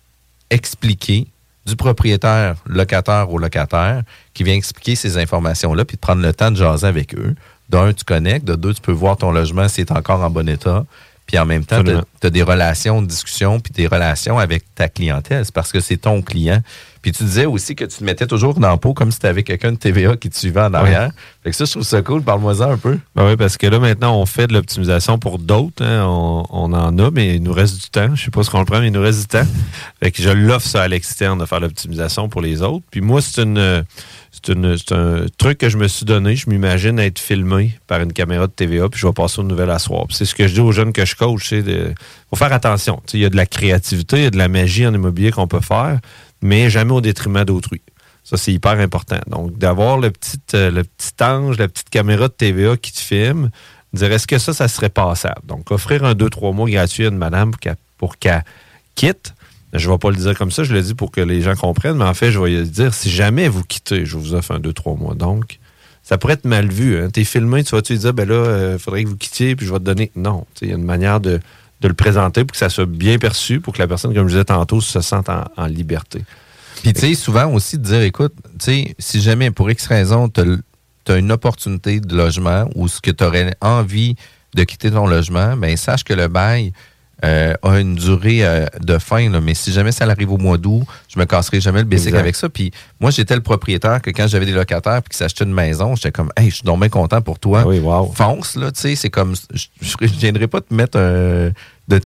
expliqué du propriétaire locataire au locataire qui vient expliquer ces informations-là puis de prendre le temps de jaser avec eux. D'un, tu connectes. De deux, tu peux voir ton logement s'il est encore en bon état. Puis en même temps, tu as des relations de discussion puis des relations avec ta clientèle. C'est parce que c'est ton client. Puis tu disais aussi que tu te mettais toujours dans le pot comme si tu avais quelqu'un de T V A qui te suivait en arrière. Oui. Fait que ça, je trouve ça cool. Parle-moi-en un peu. Ben oui, parce que là, maintenant, on fait de l'optimisation pour d'autres. Hein. On, on en a, mais il nous reste du temps. Je sais pas ce qu'on le prend, mais il nous reste du temps. Fait que je l'offre ça à l'externe de faire l'optimisation pour les autres. Puis moi, c'est une... C'est, une, c'est un truc que je me suis donné. Je m'imagine être filmé par une caméra de T V A, puis je vais passer aux nouvelles à soir. Puis c'est ce que je dis aux jeunes que je coach, c'est de faut faire attention. Il y a de la créativité, il y a de la magie en immobilier qu'on peut faire, mais jamais au détriment d'autrui. Ça, c'est hyper important. Donc, d'avoir le petit, euh, le petit ange, la petite caméra de T V A qui te filme, dire est-ce que ça, ça serait passable? Donc, offrir un deux trois mois gratuit à une madame pour qu'elle, pour qu'elle quitte. Je ne vais pas le dire comme ça, je le dis pour que les gens comprennent, mais en fait, je vais dire, si jamais vous quittez, je vous offre un deux trois mois. Donc, ça pourrait être mal vu. Hein. Tu es filmé, tu vas-tu dire, ben là, il euh, faudrait que vous quittiez, puis je vais te donner. Non, il y a une manière de, de le présenter pour que ça soit bien perçu, pour que la personne, comme je disais tantôt, se sente en, en liberté. Puis, tu sais, souvent aussi de dire, écoute, tu sais, si jamais pour X raison, tu as une opportunité de logement ou ce que tu aurais envie de quitter ton logement, bien, sache que le bail Euh, a une durée euh, de fin, là, mais si jamais ça arrive au mois d'août, je me casserai jamais le basic avec ça. Puis moi, j'étais le propriétaire que quand j'avais des locataires puis qui s'achetaient une maison, j'étais comme, hey, je suis donc bien content pour toi. Oui, wow. Fonce, là, tu sais, c'est comme, je ne viendrai pas te mettre euh, de.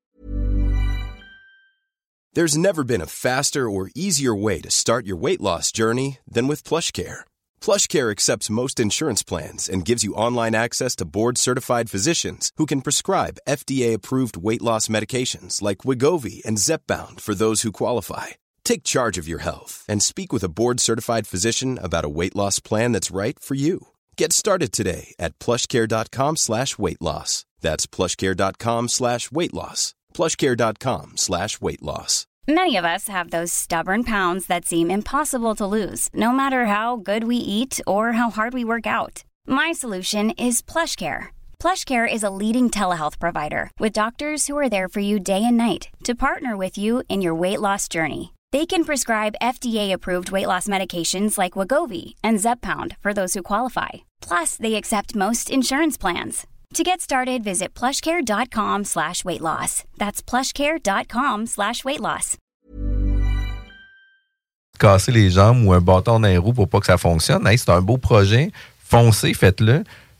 There's never been a faster or easier way to start your weight loss journey than with PlushCare. PlushCare accepts most insurance plans and gives you online access to board-certified physicians who can prescribe F D A-approved weight loss medications like Wegovy and Zepbound for those who qualify. Take charge of your health and speak with a board-certified physician about a weight loss plan that's right for you. Get started today at plushcare.com slash weight loss. That's plushcare.com slash weight loss. plushcare.com slash weight loss. Many of us have those stubborn pounds that seem impossible to lose, no matter how good we eat or how hard we work out. My solution is PlushCare. PlushCare is a leading telehealth provider with doctors who are there for you day and night to partner with you in your weight loss journey. They can prescribe F D A-approved weight loss medications like Wegovy and Zepbound for those who qualify. Plus, they accept most insurance plans. To get started, visit plushcare.com slash weight loss. That's plushcare.com slash weight loss. Casser les jambes ou un bâton dans les roues pour pas que ça fonctionne. Hey, c'est un beau projet. Foncez, faites-le.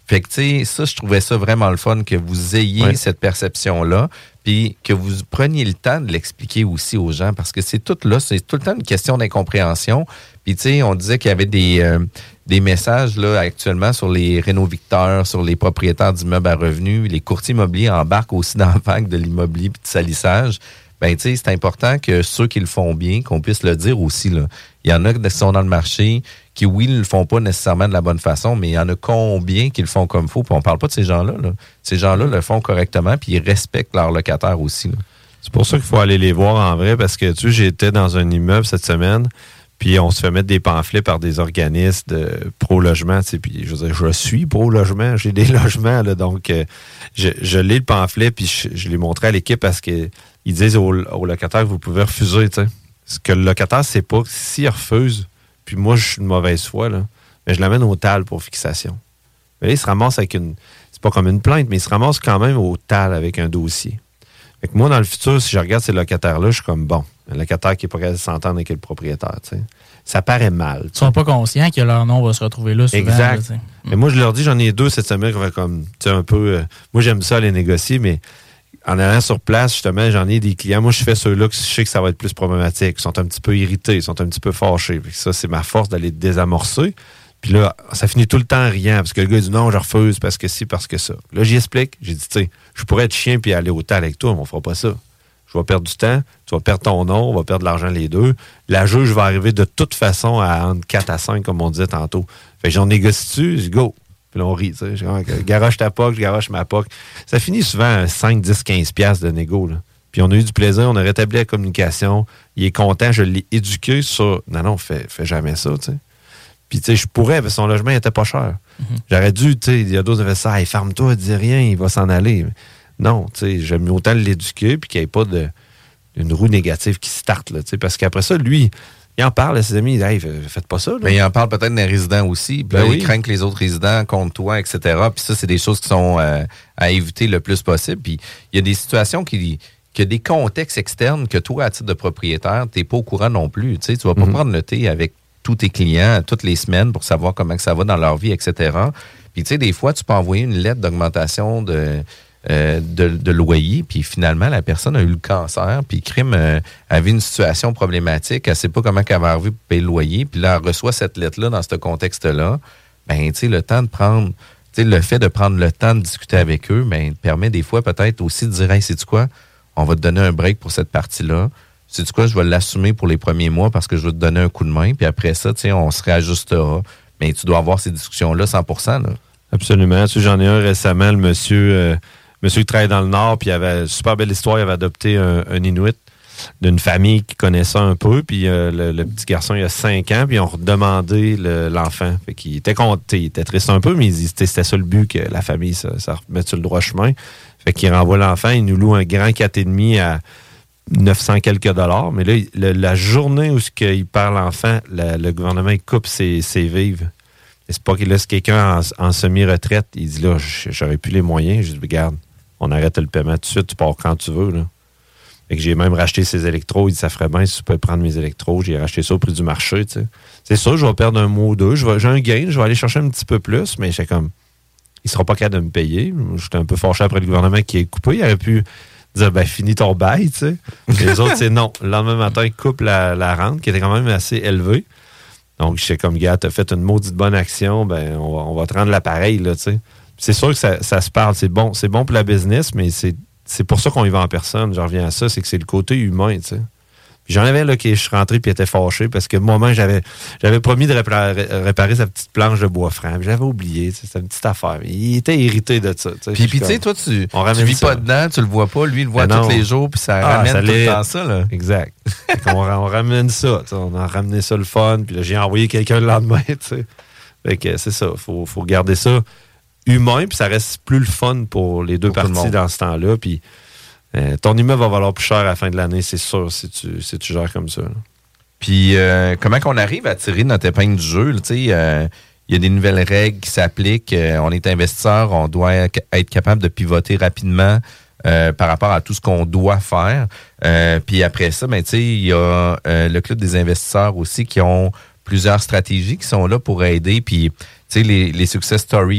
Fait que, tu sais, ça, je trouvais ça vraiment le fun que vous ayez ouais. cette perception-là, puis que vous preniez le temps de l'expliquer aussi aux gens, parce que c'est tout là, c'est tout le temps une question d'incompréhension. Puis, tu sais, on disait qu'il y avait des, euh, des messages, là, actuellement, sur les rénovicteurs, sur les propriétaires d'immeubles à revenus. Les courtiers immobiliers embarquent aussi dans la vague de l'immobilier puis de salissage. Ben, tu sais, c'est important que ceux qui le font bien, qu'on puisse le dire aussi, là. Il y en a qui sont dans le marché, qui, oui, ne le font pas nécessairement de la bonne façon, mais il y en a combien qui le font comme il faut, puis on parle pas de ces gens-là, là. Ces gens-là le font correctement, puis ils respectent leurs locataires aussi, là. C'est pour ça qu'il faut aller les voir en vrai, parce que, tu sais, j'étais dans un immeuble cette semaine, puis on se fait mettre des pamphlets par des organismes de pro-logement, tu sais, puis je veux dire, je suis pro-logement, j'ai des logements, là, donc euh, je, je lis le pamphlet, puis je, je l'ai montré à l'équipe parce que ils disent aux, aux locataires que vous pouvez refuser, tu sais. Ce que le locataire sait pas, s'il refuse, puis moi, je suis de mauvaise foi, là, mais je l'amène au T A L pour fixation. Mais là, il se ramasse avec une... C'est pas comme une plainte, mais il se ramasse quand même au T A L avec un dossier. Fait que moi, dans le futur, si je regarde ces locataires-là, je suis comme, bon, un locataire qui n'est pas capable de s'entendre avec le propriétaire, tu sais. Ça paraît mal. Ils sont pas conscients que leur nom va se retrouver là souvent. Exact. Là, mais moi, je leur dis, j'en ai deux cette semaine qui vont comme, tu sais, un peu... Euh, moi, j'aime ça aller négocier, mais... En allant sur place, justement, j'en ai des clients. Moi, je fais ceux-là que je sais que ça va être plus problématique. Ils sont un petit peu irrités, ils sont un petit peu fâchés. Puis ça, c'est ma force d'aller désamorcer. Puis là, ça finit tout le temps en riant. Parce que le gars dit non, je refuse parce que ci, parce que ça. Là, j'y explique. J'ai dit, tu sais, je pourrais être chien puis aller au T A L avec toi, mais on fera pas ça. Je vais perdre du temps, tu vas perdre ton nom, on va perdre de l'argent les deux. La juge va arriver de toute façon à entre quatre à cinq, comme on disait tantôt. Fait que j'en négocie-tu, je dis go. Puis là, on rit, tu sais. Je garoche ta P O C, je garoche ma P O C. Ça finit souvent à cinq, dix, quinze piastres de négo, là. Puis on a eu du plaisir, on a rétabli la communication. Il est content, je l'ai éduqué sur... Non, non, fais, fais jamais ça, tu sais. Puis, tu sais, je pourrais, parce que son logement n'était pas cher. Mm-hmm. J'aurais dû, tu sais, il y a d'autres qui avaient ça, hey, ferme-toi, dis rien, il va s'en aller. Non, tu sais, j'aime autant l'éduquer, puis qu'il n'y ait pas de, une roue négative qui starte, là, tu sais. Parce qu'après ça, lui... Il en parle à ses amis, il dit hey, faites pas ça. Là. Mais il en parle peut-être des résidents aussi. Puis ben là, oui. Il craint que les autres résidents contre toi, et cetera. Puis ça, c'est des choses qui sont euh, à éviter le plus possible. Puis il y a des situations qui, qui a des contextes externes que toi, à titre de propriétaire, tu n'es pas au courant non plus. Tu sais, tu vas pas mm-hmm. prendre le thé avec tous tes clients toutes les semaines pour savoir comment que ça va dans leur vie, et cetera. Puis tu sais, des fois, tu peux envoyer une lettre d'augmentation de... Euh, de, de loyer, puis finalement, la personne a eu le cancer, puis crime euh, avait une situation problématique, elle ne sait pas comment elle va arriver pour payer le loyer, puis là, elle reçoit cette lettre-là dans ce contexte-là, ben, tu sais, le temps de prendre, tu sais, le fait de prendre le temps de discuter avec eux, ben, permet des fois peut-être aussi de dire, hey, sais-tu quoi, on va te donner un break pour cette partie-là, sais-tu quoi, je vais l'assumer pour les premiers mois parce que je vais te donner un coup de main, puis après ça, tu sais, on se réajustera, mais tu dois avoir ces discussions-là cent pour cent, là. Absolument, tu sais, j'en ai un récemment, le monsieur... Euh... Monsieur qui travaille dans le Nord, puis il avait une super belle histoire, il avait adopté un, un Inuit d'une famille qui connaissait un peu, puis euh, le, le petit garçon, il a cinq ans, puis ils ont redemandé le, l'enfant. Fait qu'il était content, il était triste un peu, mais il dit c'était, c'était ça le but, que la famille, ça, ça remette sur le droit chemin. Fait qu'il renvoie l'enfant, il nous loue un grand quatre virgule cinq à neuf cents quelques dollars, mais là, le, la journée où il perd l'enfant, la, le gouvernement, il coupe ses, ses vives. Et c'est pas qu'il laisse quelqu'un en, en semi-retraite, il dit là, j'aurais plus les moyens, je dis regarde, on arrête le paiement tout de suite, tu pars quand tu veux. Là. Fait que j'ai même racheté ses électros. Il dit, ça ferait bien si tu peux prendre mes électros. J'ai racheté ça au prix du marché. Tu sais. C'est sûr, je vais perdre un mois ou deux. Je vais, j'ai un gain, je vais aller chercher un petit peu plus, mais c'est comme, il sera pas capable de me payer. J'étais un peu fâché après le gouvernement qui est coupé. Il aurait pu dire, ben, finis ton bail. Tu sais. Les autres, c'est non. Le lendemain matin, ils coupent la, la rente, qui était quand même assez élevée. Donc, j'étais comme, gars, t'as fait une maudite bonne action, ben, on va, on va te rendre l'appareil, là, tu sais. C'est sûr que ça, ça se parle, c'est bon, c'est bon pour la business, mais c'est, c'est pour ça qu'on y va en personne. Je reviens à ça, c'est que c'est le côté humain, tu sais. Puis j'en avais là qui je suis rentré puis était fâché parce que moi-même j'avais j'avais promis de réparer, réparer sa petite planche de bois franc. J'avais oublié, c'était une petite affaire. Il était irrité de ça. Puis puis tu sais, toi tu tu vis pas dedans, tu le vois pas, lui il le voit tous les jours puis ça ah, ramène ça tout le temps ça là. Exact. on, on ramène ça, on a ramené ça le fun puis là j'ai envoyé quelqu'un le lendemain, tu sais. Fait que c'est ça, faut faut garder ça humain, puis ça reste plus le fun pour les deux pour parties dans ce temps-là. Puis euh, ton immeuble va valoir plus cher à la fin de l'année, c'est sûr, si tu, si tu gères comme ça. Là. Puis euh, comment qu'on arrive à tirer notre épingle du jeu? Tu sais, euh, il y a des nouvelles règles qui s'appliquent. Euh, on est investisseur, on doit être capable de pivoter rapidement euh, par rapport à tout ce qu'on doit faire. Euh, puis après ça, ben, tu sais, il y a euh, le Club des investisseurs aussi qui ont plusieurs stratégies qui sont là pour aider. Puis, tu sais, les, les success stories vendent.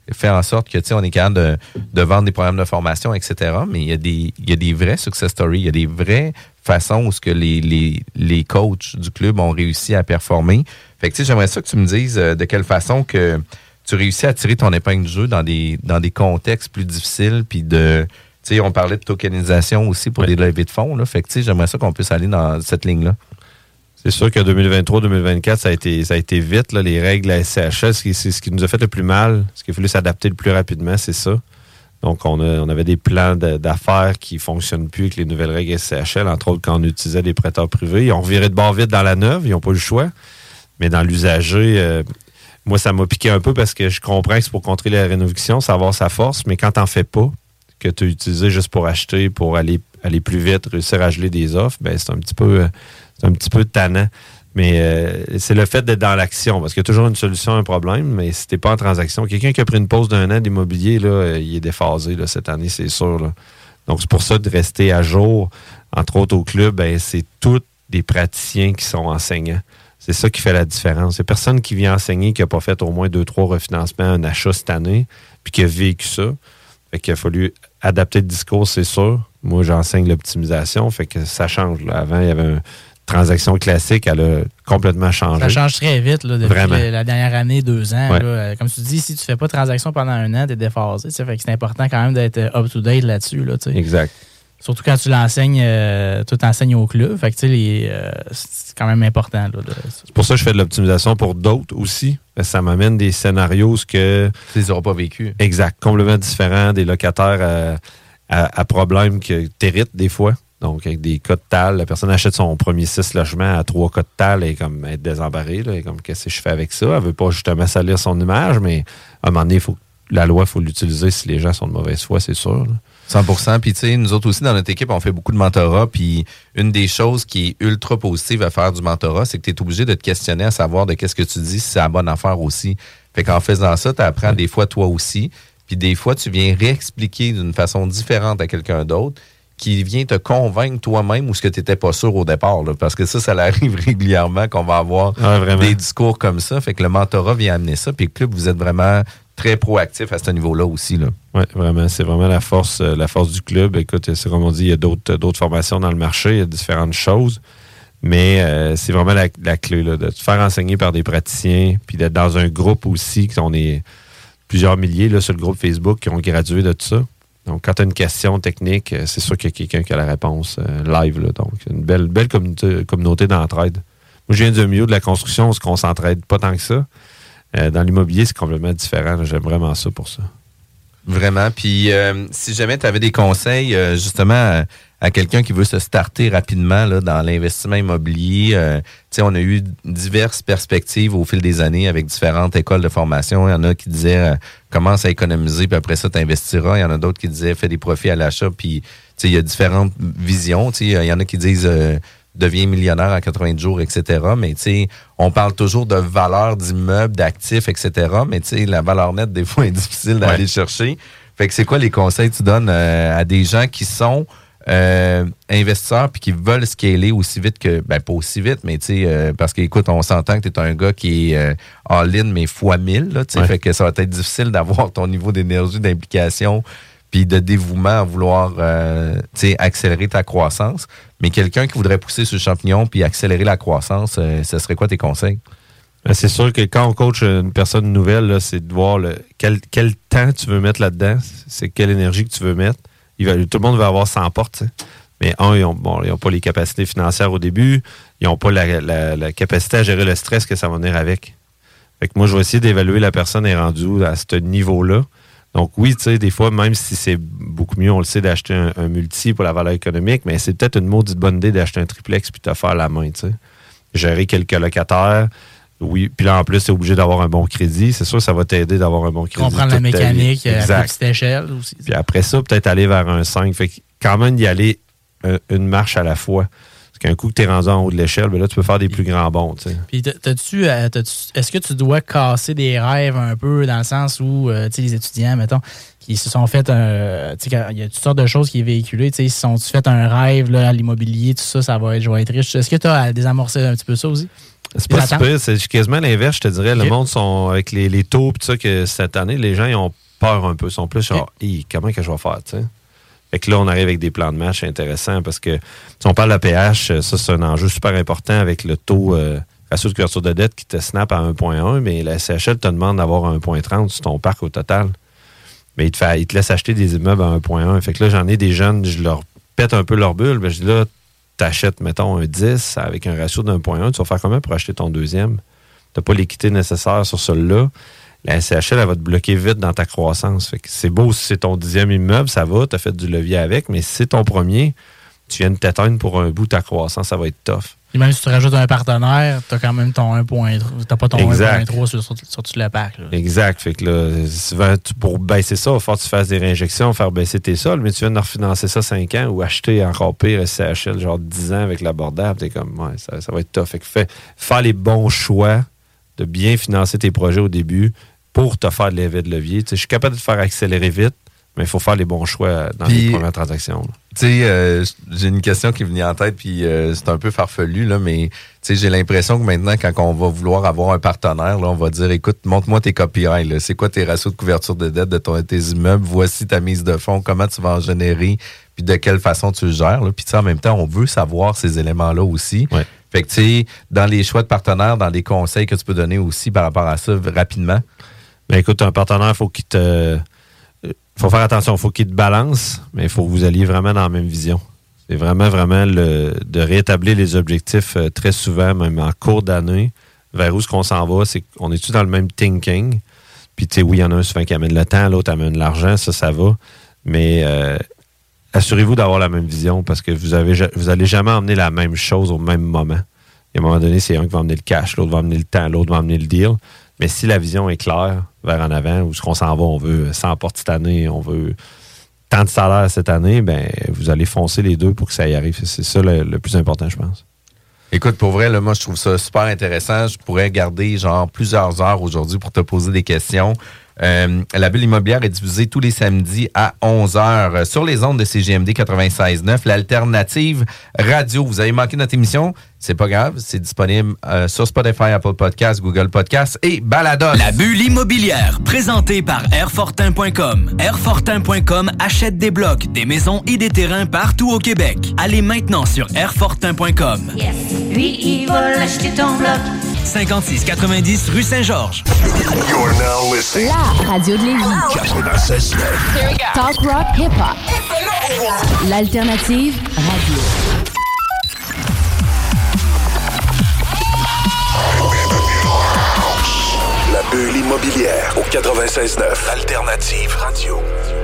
fait en sorte que, tu sais, on est capable de, de vendre des programmes de formation, et cetera. Mais il y a des, il y a des vrais success stories, il y a des vraies façons où ce que les, les, les coachs du club ont réussi à performer. Fait que, tu sais, j'aimerais ça que tu me dises euh, de quelle façon que tu réussis à tirer ton épingle du jeu dans des, dans des contextes plus difficiles, puis de, tu sais, on parlait de tokenisation aussi pour oui. des levées de fonds, là. Fait que, tu sais, j'aimerais ça qu'on puisse aller dans cette ligne-là. C'est sûr que deux mille vingt-trois deux mille vingt-quatre, ça a été, ça a été vite, là, les règles de la S C H L. C'est, c'est ce qui nous a fait le plus mal. Ce qu'il a fallu s'adapter le plus rapidement, c'est ça. Donc, on, a, on avait des plans de, d'affaires qui ne fonctionnent plus avec les nouvelles règles S C H L, entre autres quand on utilisait des prêteurs privés. Ils ont viré de bord vite dans la neuve, ils n'ont pas eu le choix. Mais dans l'usager, euh, moi, ça m'a piqué un peu parce que je comprends que c'est pour contrer la rénovation, ça va avoir sa force, mais quand tu n'en fais pas, que tu as utilisé juste pour acheter, pour aller, aller plus vite, réussir à geler des offres, ben c'est un petit peu... Euh, C'est un petit peu tannant. Mais euh, c'est le fait d'être dans l'action. Parce qu'il y a toujours une solution à un problème, mais si tu n'es pas en transaction, quelqu'un qui a pris une pause d'un an d'immobilier, là, euh, il est déphasé là, cette année, c'est sûr. Là. Donc, c'est pour ça de rester à jour, entre autres au club, ben, c'est tous des praticiens qui sont enseignants. C'est ça qui fait la différence. Il n'y a personne qui vient enseigner qui n'a pas fait au moins deux, trois refinancements, un achat cette année, puis qui a vécu ça. Fait qu'il a fallu adapter le discours, c'est sûr. Moi, j'enseigne l'optimisation, fait que ça change. Là. Avant, il y avait un transaction classique, elle a complètement changé. Ça change très vite là, depuis Vraiment. la dernière année, deux ans. Ouais. Là. Comme tu dis, si tu ne fais pas de transaction pendant un an, tu es déphasé. Fait que c'est important quand même d'être up-to-date là-dessus. Là, exact. Surtout quand tu l'enseignes, euh, tu t'enseignes au club. Fait que, les, euh, c'est quand même important. Là, de... C'est pour ça que je fais de l'optimisation pour d'autres aussi. Ça m'amène des scénarios ce que... Tu les auras pas vécu. Exact. Complètement différents, des locataires à, à, à problèmes que t'hérites des fois. Donc, avec des cas de T A L, la personne achète son premier six logements à trois cas de T A L et comme être désembarrée. Là, et comme, qu'est-ce que je fais avec ça? Elle veut pas justement salir son image, mais à un moment donné, faut, la loi, il faut l'utiliser si les gens sont de mauvaise foi, c'est sûr. Là. cent pour cent. Puis, tu sais, nous autres aussi, dans notre équipe, on fait beaucoup de mentorat. Puis, une des choses qui est ultra positive à faire du mentorat, c'est que tu es obligé de te questionner à savoir de qu'est-ce que tu dis, si c'est la bonne affaire aussi. Fait qu'en faisant ça, tu apprends ouais. des fois toi aussi. Puis, des fois, tu viens réexpliquer d'une façon différente à quelqu'un d'autre qui vient te convaincre toi-même ou ce que tu n'étais pas sûr au départ. Là, parce que ça, ça arrive régulièrement qu'on va avoir ah, des discours comme ça. Fait que le mentorat vient amener ça. Puis le club, vous êtes vraiment très proactif à ce niveau-là aussi. Oui, vraiment. C'est vraiment la force, euh, la force du club. Écoute, c'est comme on dit, il y a d'autres, d'autres formations dans le marché, il y a différentes choses. Mais euh, c'est vraiment la, la clé là, de te faire enseigner par des praticiens, puis d'être dans un groupe aussi, qu'on est plusieurs milliers là, sur le groupe Facebook qui ont gradué de tout ça. Donc, quand tu as une question technique, c'est sûr qu'il y a quelqu'un qui a la réponse euh, live. Là. Donc, une belle, belle communauté, communauté d'entraide. Moi, je viens du milieu de la construction, où on ne s'entraide pas tant que ça. Euh, dans l'immobilier, c'est complètement différent. Là. J'aime vraiment ça pour ça. Vraiment. Puis, euh, si jamais tu avais des conseils, euh, justement, à, à quelqu'un qui veut se starter rapidement là, dans l'investissement immobilier, euh, tu sais, on a eu diverses perspectives au fil des années avec différentes écoles de formation. Il y en a qui disaient euh, commence à économiser, puis après ça, tu investiras. Il y en a d'autres qui disaient fais des profits à l'achat, puis tu sais, il y a différentes visions. Tu sais, il y en a qui disent euh, deviens millionnaire en quatre-vingt-dix jours, et cetera. Mais tu sais, on parle toujours de valeur d'immeubles, d'actifs, et cetera. Mais tu sais, la valeur nette, des fois, est difficile d'aller ouais. chercher. Fait que c'est quoi les conseils que tu donnes euh, à des gens qui sont euh, investisseurs puis qui veulent scaler aussi vite que, ben pas aussi vite, mais tu sais, euh, parce qu'écoute, on s'entend que tu es un gars qui est euh, all-in, mais fois mille, là, tu sais, ouais. fait que ça va être difficile d'avoir ton niveau d'énergie, d'implication puis de dévouement à vouloir euh, tu sais, accélérer ta croissance. Mais quelqu'un qui voudrait pousser sur le champignon puis accélérer la croissance, euh, ce serait quoi tes conseils? Ben, c'est sûr que quand on coach une personne nouvelle, là, c'est de voir le, quel, quel temps tu veux mettre là-dedans, c'est quelle énergie que tu veux mettre. Il va, tout le monde va avoir cent portes, t'sais. Mais un, ils n'ont bon, pas les capacités financières au début, ils n'ont pas la, la, la capacité à gérer le stress que ça va venir avec. Fait que moi, je vais essayer d'évaluer la personne est rendue à ce niveau-là. Donc oui, tu sais, des fois, même si c'est beaucoup mieux, on le sait, d'acheter un, un multi pour la valeur économique, mais c'est peut-être une maudite bonne idée d'acheter un triplex puis de te faire la main, tu sais. Gérer quelques locataires. Oui, puis là, en plus, tu es obligé d'avoir un bon crédit. C'est sûr que ça va t'aider d'avoir un bon crédit. Comprendre la mécanique à petite échelle aussi. Puis après ça, peut-être aller vers un cinq. Fait que quand même y aller euh, une marche à la fois. Parce qu'un coup que tu es rendu en haut de l'échelle, ben là, tu peux faire des plus grands bonds. T'sais. Puis t'as-tu, euh, t'as-tu, est-ce que tu dois casser des rêves un peu dans le sens où euh, tu sais, les étudiants, mettons, qui se sont fait un. Tu sais, il y a toutes sortes de choses qui est véhiculées. Tu sais, ils se sont fait un rêve là, à l'immobilier, tout ça, ça va être, je vais être riche. Est-ce que tu as à désamorcer un petit peu ça aussi? C'est pas si pire, c'est quasiment l'inverse, je te dirais. Okay. Le monde sont avec les, les taux, pis ça, que cette année, les gens ils ont peur un peu. Ils sont plus genre, okay. comment que je vais faire, tu sais? Fait que là, on arrive avec des plans de match intéressants parce que si on parle de l'A P H, ça, c'est un enjeu super important avec le taux euh, ratio de couverture de dette qui te snap à un virgule un, mais la S C H L te demande d'avoir un virgule trente sur ton parc au total. Mais il te, fait, il te laisse acheter des immeubles à un virgule un. Fait que là, j'en ai des jeunes, je leur pète un peu leur bulle. Ben, je dis là, t'achètes, mettons, un dix avec un ratio d'un virgule un, tu vas faire combien pour acheter ton deuxième? T'as pas l'équité nécessaire sur celui-là. La S C H L, elle va te bloquer vite dans ta croissance. Fait que c'est beau si c'est ton dixième immeuble, ça va, t'as fait du levier avec, mais si c'est ton premier, tu viens de t'éteindre pour un bout, ta croissance, ça va être tough. Et même si tu rajoutes un partenaire, t'as quand même ton un virgule trois. T'as pas ton exact. un virgule trois sur, sur, sur tout le pack. Là. Exact. Fait que là, souvent, tu, pour baisser ça, il va falloir que tu fasses des réinjections, faire baisser tes sols, mais tu viens de refinancer ça cinq ans ou acheter encore pire S C H L, genre dix ans avec l'abordable. T'es comme, ouais, ça, ça va être tough. Fait que fais, faire les bons choix de bien financer tes projets au début pour te faire de l'effet de levier. T'sais, je suis capable de te faire accélérer vite, mais il faut faire les bons choix dans puis, les premières transactions. Tu sais, euh, j'ai une question qui est venue en tête, puis euh, c'est un peu farfelu, là, mais j'ai l'impression que maintenant, quand on va vouloir avoir un partenaire, là, on va dire, écoute, montre-moi tes K P I, là, c'est quoi tes ratios de couverture de dette de ton, tes immeubles, voici ta mise de fonds, comment tu vas en générer, puis de quelle façon tu le gères. Puis en même temps, on veut savoir ces éléments-là aussi. Ouais. Fait que tu sais, dans les choix de partenaires, dans les conseils que tu peux donner aussi par rapport à ça, rapidement. Ben écoute, un partenaire, il faut qu'il te... faut faire attention, il faut qu'il te balance, mais il faut que vous alliez vraiment dans la même vision. C'est vraiment, vraiment le, de rétablir les objectifs euh, très souvent, même en cours d'année, vers où est-ce qu'on s'en va. C'est qu'on est-tu dans le même thinking? Puis, tu sais, oui, il y en a un souvent qui amène le temps, l'autre amène l'argent, ça, ça va. Mais euh, assurez-vous d'avoir la même vision parce que vous avez vous allez jamais emmener la même chose au même moment. Et à un moment donné, c'est un qui va emmener le cash, l'autre va emmener le temps, l'autre va emmener le deal. Mais si la vision est claire vers en avant, où est-ce qu'on s'en va, on veut cent portes cette année, on veut tant de salaire cette année, ben vous allez foncer les deux pour que ça y arrive. C'est ça le, le plus important, je pense. Écoute, pour vrai, là, moi, je trouve ça super intéressant. Je pourrais garder genre plusieurs heures aujourd'hui pour te poser des questions. Euh, la bulle immobilière est diffusée tous les samedis à onze heures sur les ondes de C G M D quatre-vingt-seize neuf, l'alternative radio. Vous avez manqué notre émission? C'est pas grave, c'est disponible euh, sur Spotify, Apple Podcasts, Google Podcasts et Balados. La bulle immobilière, présentée par airfortin point com. airfortin point com achète des blocs, des maisons et des terrains partout au Québec. Allez maintenant sur airfortin point com. Yes. Lui, il va l'acheter ton bloc. cinquante-six quatre-vingt-dix rue Saint-Georges. You're now listening. La radio de Lévis. quatre-vingt-seize neuf. Talk rock hip-hop. L'alternative radio. La bulle immobilière au quatre-vingt-seize neuf. Alternative radio.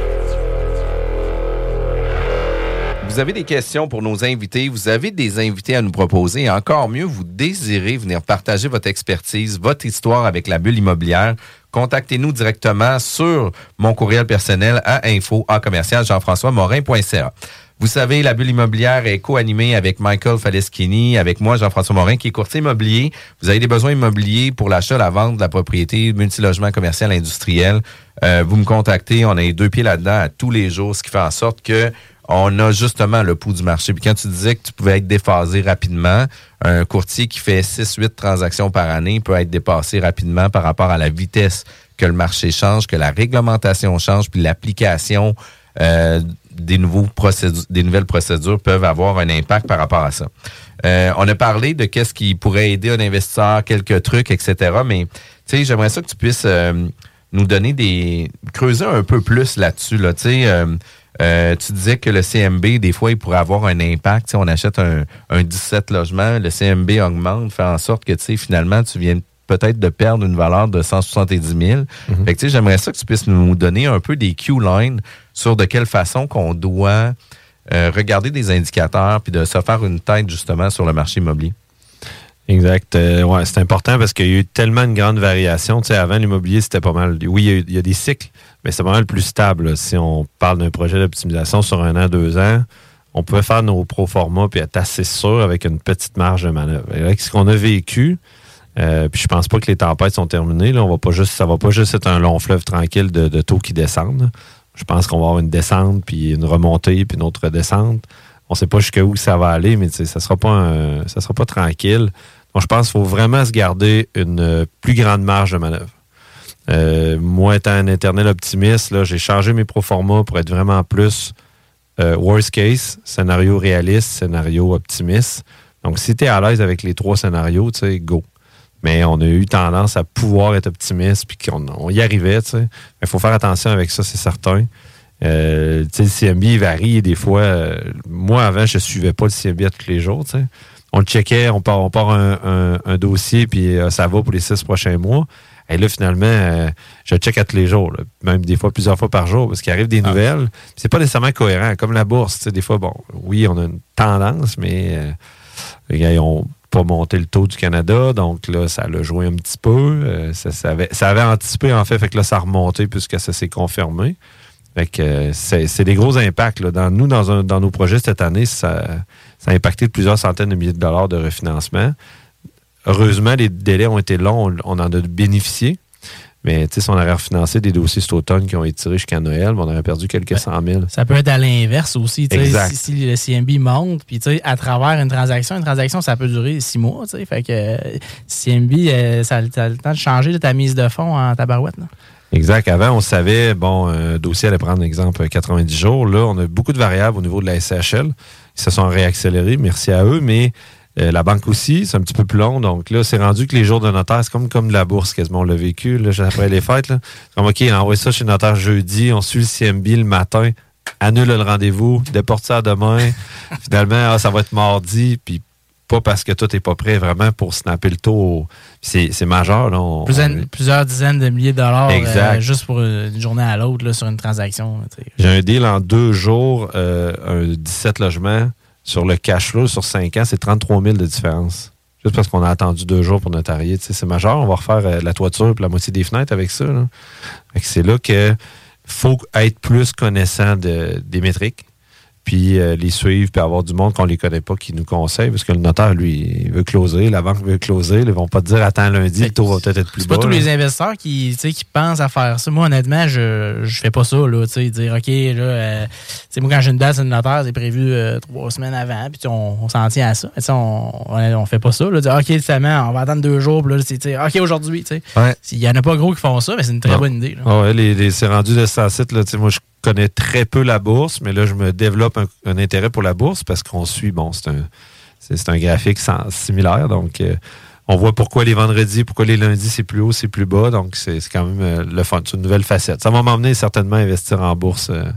Vous avez des questions pour nos invités, vous avez des invités à nous proposer et encore mieux, vous désirez venir partager votre expertise, votre histoire avec la bulle immobilière, contactez-nous directement sur mon courriel personnel à info en commercial jean françois morin point c a. Vous savez, la bulle immobilière est co-animée avec Michael Faleschini, avec moi, Jean-François Morin, qui est courtier immobilier. Vous avez des besoins immobiliers pour l'achat, la vente de la propriété, multilogement commercial, industriel. Euh, vous me contactez, on a les deux pieds là-dedans à tous les jours, ce qui fait en sorte que on a justement le pouls du marché. Puis quand tu disais que tu pouvais être déphasé rapidement, un courtier qui fait six huit transactions par année peut être dépassé rapidement par rapport à la vitesse que le marché change, que la réglementation change, puis l'application euh, des, nouveaux procédures, des nouvelles procédures peuvent avoir un impact par rapport à ça. Euh, on a parlé de qu'est-ce qui pourrait aider un investisseur, quelques trucs, et cetera. Mais tu sais, j'aimerais ça que tu puisses euh, nous donner des... creuser un peu plus là-dessus. Là, tu sais... Euh, Euh, tu disais que le C M B, des fois, il pourrait avoir un impact. Tu sais, on achète un, un dix-sept logements, le C M B augmente, fait en sorte que tu sais, finalement, tu viens peut-être de perdre une valeur de cent soixante-dix mille. Mm-hmm. Fait que, tu sais, j'aimerais ça que tu puisses nous donner un peu des Q-lines sur de quelle façon qu'on doit euh, regarder des indicateurs puis de se faire une tête, justement, sur le marché immobilier. Exact. Euh, ouais, c'est important parce qu'il y a eu tellement une grande variation. Tu sais, avant, l'immobilier, c'était pas mal. Oui, il y a, il y a des cycles, mais c'est pas mal plus stable. Là. Si on parle d'un projet d'optimisation sur un an, deux ans, on pouvait faire nos pro-forma puis être assez sûr avec une petite marge de manœuvre. Et avec ce qu'on a vécu, euh, puis je pense pas que les tempêtes sont terminées. Là, on va pas juste, ça va pas juste être un long fleuve tranquille de, de taux qui descendent. Je pense qu'on va avoir une descente, puis une remontée, puis une autre descente. On sait pas jusqu'à où ça va aller, mais ça sera pas un, ça sera pas tranquille. Donc, je pense qu'il faut vraiment se garder une euh, plus grande marge de manœuvre. Euh, moi, étant un éternel optimiste, là, j'ai changé mes proformas pour être vraiment plus euh, worst case, scénario réaliste, scénario optimiste. Donc, si tu es à l'aise avec les trois scénarios, tu sais, go. Mais on a eu tendance à pouvoir être optimiste puis qu'on on y arrivait, tu sais. Mais il faut faire attention avec ça, c'est certain. Euh, tu sais, le C M B varie des fois. Euh, moi, avant, je suivais pas le C M B tous les jours, tu sais. On le checkait, on part, on part un, un, un dossier puis euh, ça va pour les six prochains mois. Et là, finalement, euh, je check à tous les jours, là, même des fois plusieurs fois par jour, parce qu'il arrive des nouvelles. Ah. C'est pas nécessairement cohérent, comme la bourse. Tu sais, des fois, bon, oui, on a une tendance, mais euh, les gars, ils ont pas monté le taux du Canada, donc là, ça l'a joué un petit peu. Euh, ça, ça, avait, ça avait anticipé, en fait, fait que là, ça a remonté puisque ça s'est confirmé. Fait que euh, c'est, c'est des gros impacts. Là. Dans, nous, dans, un, dans nos projets cette année, ça, ça a impacté plusieurs centaines de milliers de dollars de refinancement. Heureusement, les délais ont été longs, on, on en a bénéficié. Mais si on aurait refinancé des dossiers cet automne qui ont étiré jusqu'à Noël, on aurait perdu quelques ouais. cent mille. Ça peut être à l'inverse aussi. Si, si le C M B monte, puis à travers une transaction, une transaction, ça peut durer six mois. Fait que euh, C M B, euh, ça, ça a le temps de changer de ta mise de fonds en tabarouette. Là. Exact. Avant, on savait, bon, un dossier allait prendre, exemple, quatre-vingt-dix jours. Là, on a beaucoup de variables au niveau de la S C H L. Ils se sont réaccélérés, merci à eux, mais Euh, la banque aussi, c'est un petit peu plus long. Donc là, c'est rendu que les jours de notaire, c'est comme, comme de la bourse quasiment. On l'a vécu là, après les fêtes. Là. Comme, OK, on envoie ça chez le notaire jeudi, on suit le C M B le matin, annule le rendez-vous, déporte ça à demain. Finalement, ah, ça va être mardi, puis pas parce que tout n'est pas prêt, vraiment pour snapper le taux. C'est, c'est majeur. Là. On, plusieurs, on... plusieurs dizaines de milliers de dollars euh, juste pour une journée à l'autre là, sur une transaction. Là, j'ai un deal en deux jours, euh, un dix-sept logements. Sur le cash flow, sur cinq ans, c'est trente-trois mille de différence. Juste parce qu'on a attendu deux jours pour notarier. Tu sais, c'est majeur. On va refaire euh, la toiture et la moitié des fenêtres avec ça. Là. Fait que c'est là qu'il faut être plus connaissant de, des métriques, puis euh, les suivre, puis avoir du monde qu'on ne les connaît pas qui nous conseille. Parce que le notaire, lui, il veut closer, la banque veut closer. Ils ne vont pas te dire attends lundi, le taux va peut-être être plus c'est bas. C'est pas tous là. les investisseurs qui, qui pensent à faire ça. Moi, honnêtement, je je fais pas ça. Là, dire OK, là, euh, moi, quand j'ai une date sur le notaire, c'est prévu euh, trois semaines avant, puis on, on s'en tient à ça. On, on, on fait pas ça. Là, dire OK, justement, on va attendre deux jours, puis là, c'est OK aujourd'hui. Ouais. Il y en a pas gros qui font ça, mais c'est une très non. bonne idée. Là. Ah ouais, les, les, c'est rendu de ce site. Là, moi, je connais très peu la bourse, mais là, je me développe un, un intérêt pour la bourse parce qu'on suit, bon, c'est un, c'est, c'est un graphique sans, similaire, donc euh, on voit pourquoi les vendredis, pourquoi les lundis, c'est plus haut, c'est plus bas, donc c'est, c'est quand même euh, le fun, c'est une nouvelle facette. Ça va m'emmener certainement à investir en bourse euh,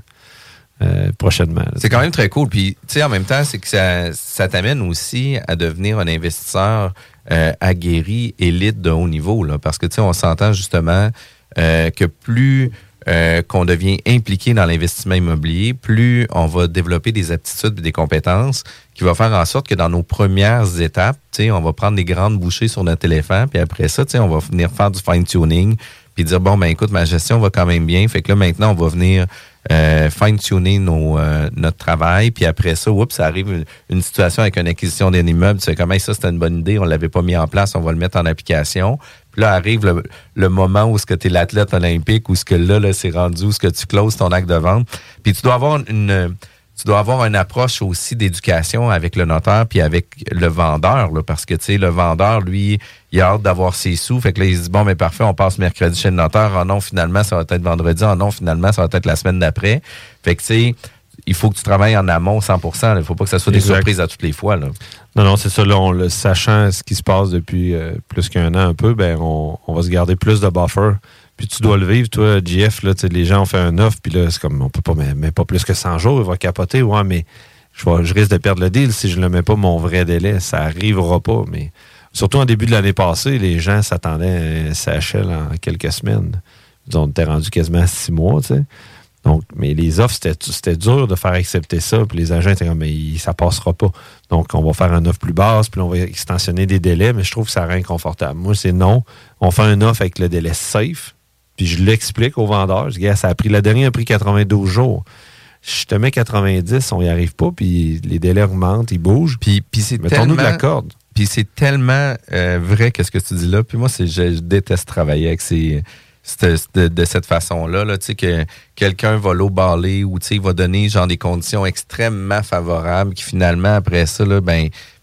euh, prochainement. Là, c'est quand même très cool, puis tu sais, en même temps, c'est que ça, ça t'amène aussi à devenir un investisseur euh, aguerri, élite de haut niveau, là, parce que tu sais, on s'entend justement euh, que plus Euh, qu'on devient impliqué dans l'investissement immobilier, plus on va développer des aptitudes et des compétences qui vont faire en sorte que dans nos premières étapes, tu sais, on va prendre des grandes bouchées sur notre éléphant, puis après ça, tu sais, on va venir faire du fine-tuning, puis dire, bon, ben écoute, ma gestion va quand même bien, fait que là, maintenant, on va venir euh, fine-tuner nos, euh, notre travail, puis après ça, oups, ça arrive une, une situation avec une acquisition d'un immeuble, tu sais, comment ça, c'était une bonne idée, on l'avait pas mis en place, on va le mettre en application. Puis là arrive le, le moment où ce que tu es l'athlète olympique, où ce que là, là c'est rendu, où ce que tu closes ton acte de vente. Puis tu dois avoir une tu dois avoir une approche aussi d'éducation avec le notaire puis avec le vendeur, là, parce que tu sais, le vendeur, lui, il a hâte d'avoir ses sous. Fait que là, il se dit bon, mais parfait, on passe mercredi chez le notaire. Ah non, finalement, ça va être vendredi. Ah non, finalement, ça va être la semaine d'après. Fait que tu sais, il faut que tu travailles en amont cent pour cent. Il ne faut pas que ça soit des exact. surprises à toutes les fois. Là. Non, non, c'est ça. Là, on, le, sachant ce qui se passe depuis euh, plus qu'un an un peu, ben on, on va se garder plus de buffer. Puis tu dois le vivre, toi, J F. Là, les gens ont fait un offre, puis là, c'est comme, on peut pas, mais, mais pas plus que cent jours, il va capoter. Ouais, mais je, vais, je risque de perdre le deal si je ne le mets pas mon vrai délai. Ça arrivera pas. Mais surtout en début de l'année passée, les gens s'attendaient à un C H L en quelques semaines. On était rendu quasiment à six mois, tu sais. Donc, mais les offres, c'était, c'était dur de faire accepter ça. Puis les agents étaient comme, mais ça passera pas. Donc, on va faire une offre plus basse, puis on va extensionner des délais, mais je trouve que ça rend inconfortable. Moi, c'est non. On fait une offre avec le délai safe, puis je l'explique au vendeur. Je dis, ça a pris, la dernière a pris quatre-vingt-douze jours. Je te mets quatre-vingt-dix, on n'y arrive pas, puis les délais augmentent, ils bougent. Puis, puis c'est mettons-nous tellement, de la corde. Puis c'est tellement euh, vrai qu'est-ce que tu dis là. Puis moi, c'est, je, je déteste travailler avec ces... De, de cette façon-là, là, tu sais, que quelqu'un va l'eau-baller ou tu sais, il va donner genre des conditions extrêmement favorables qui finalement, après ça, là, ben,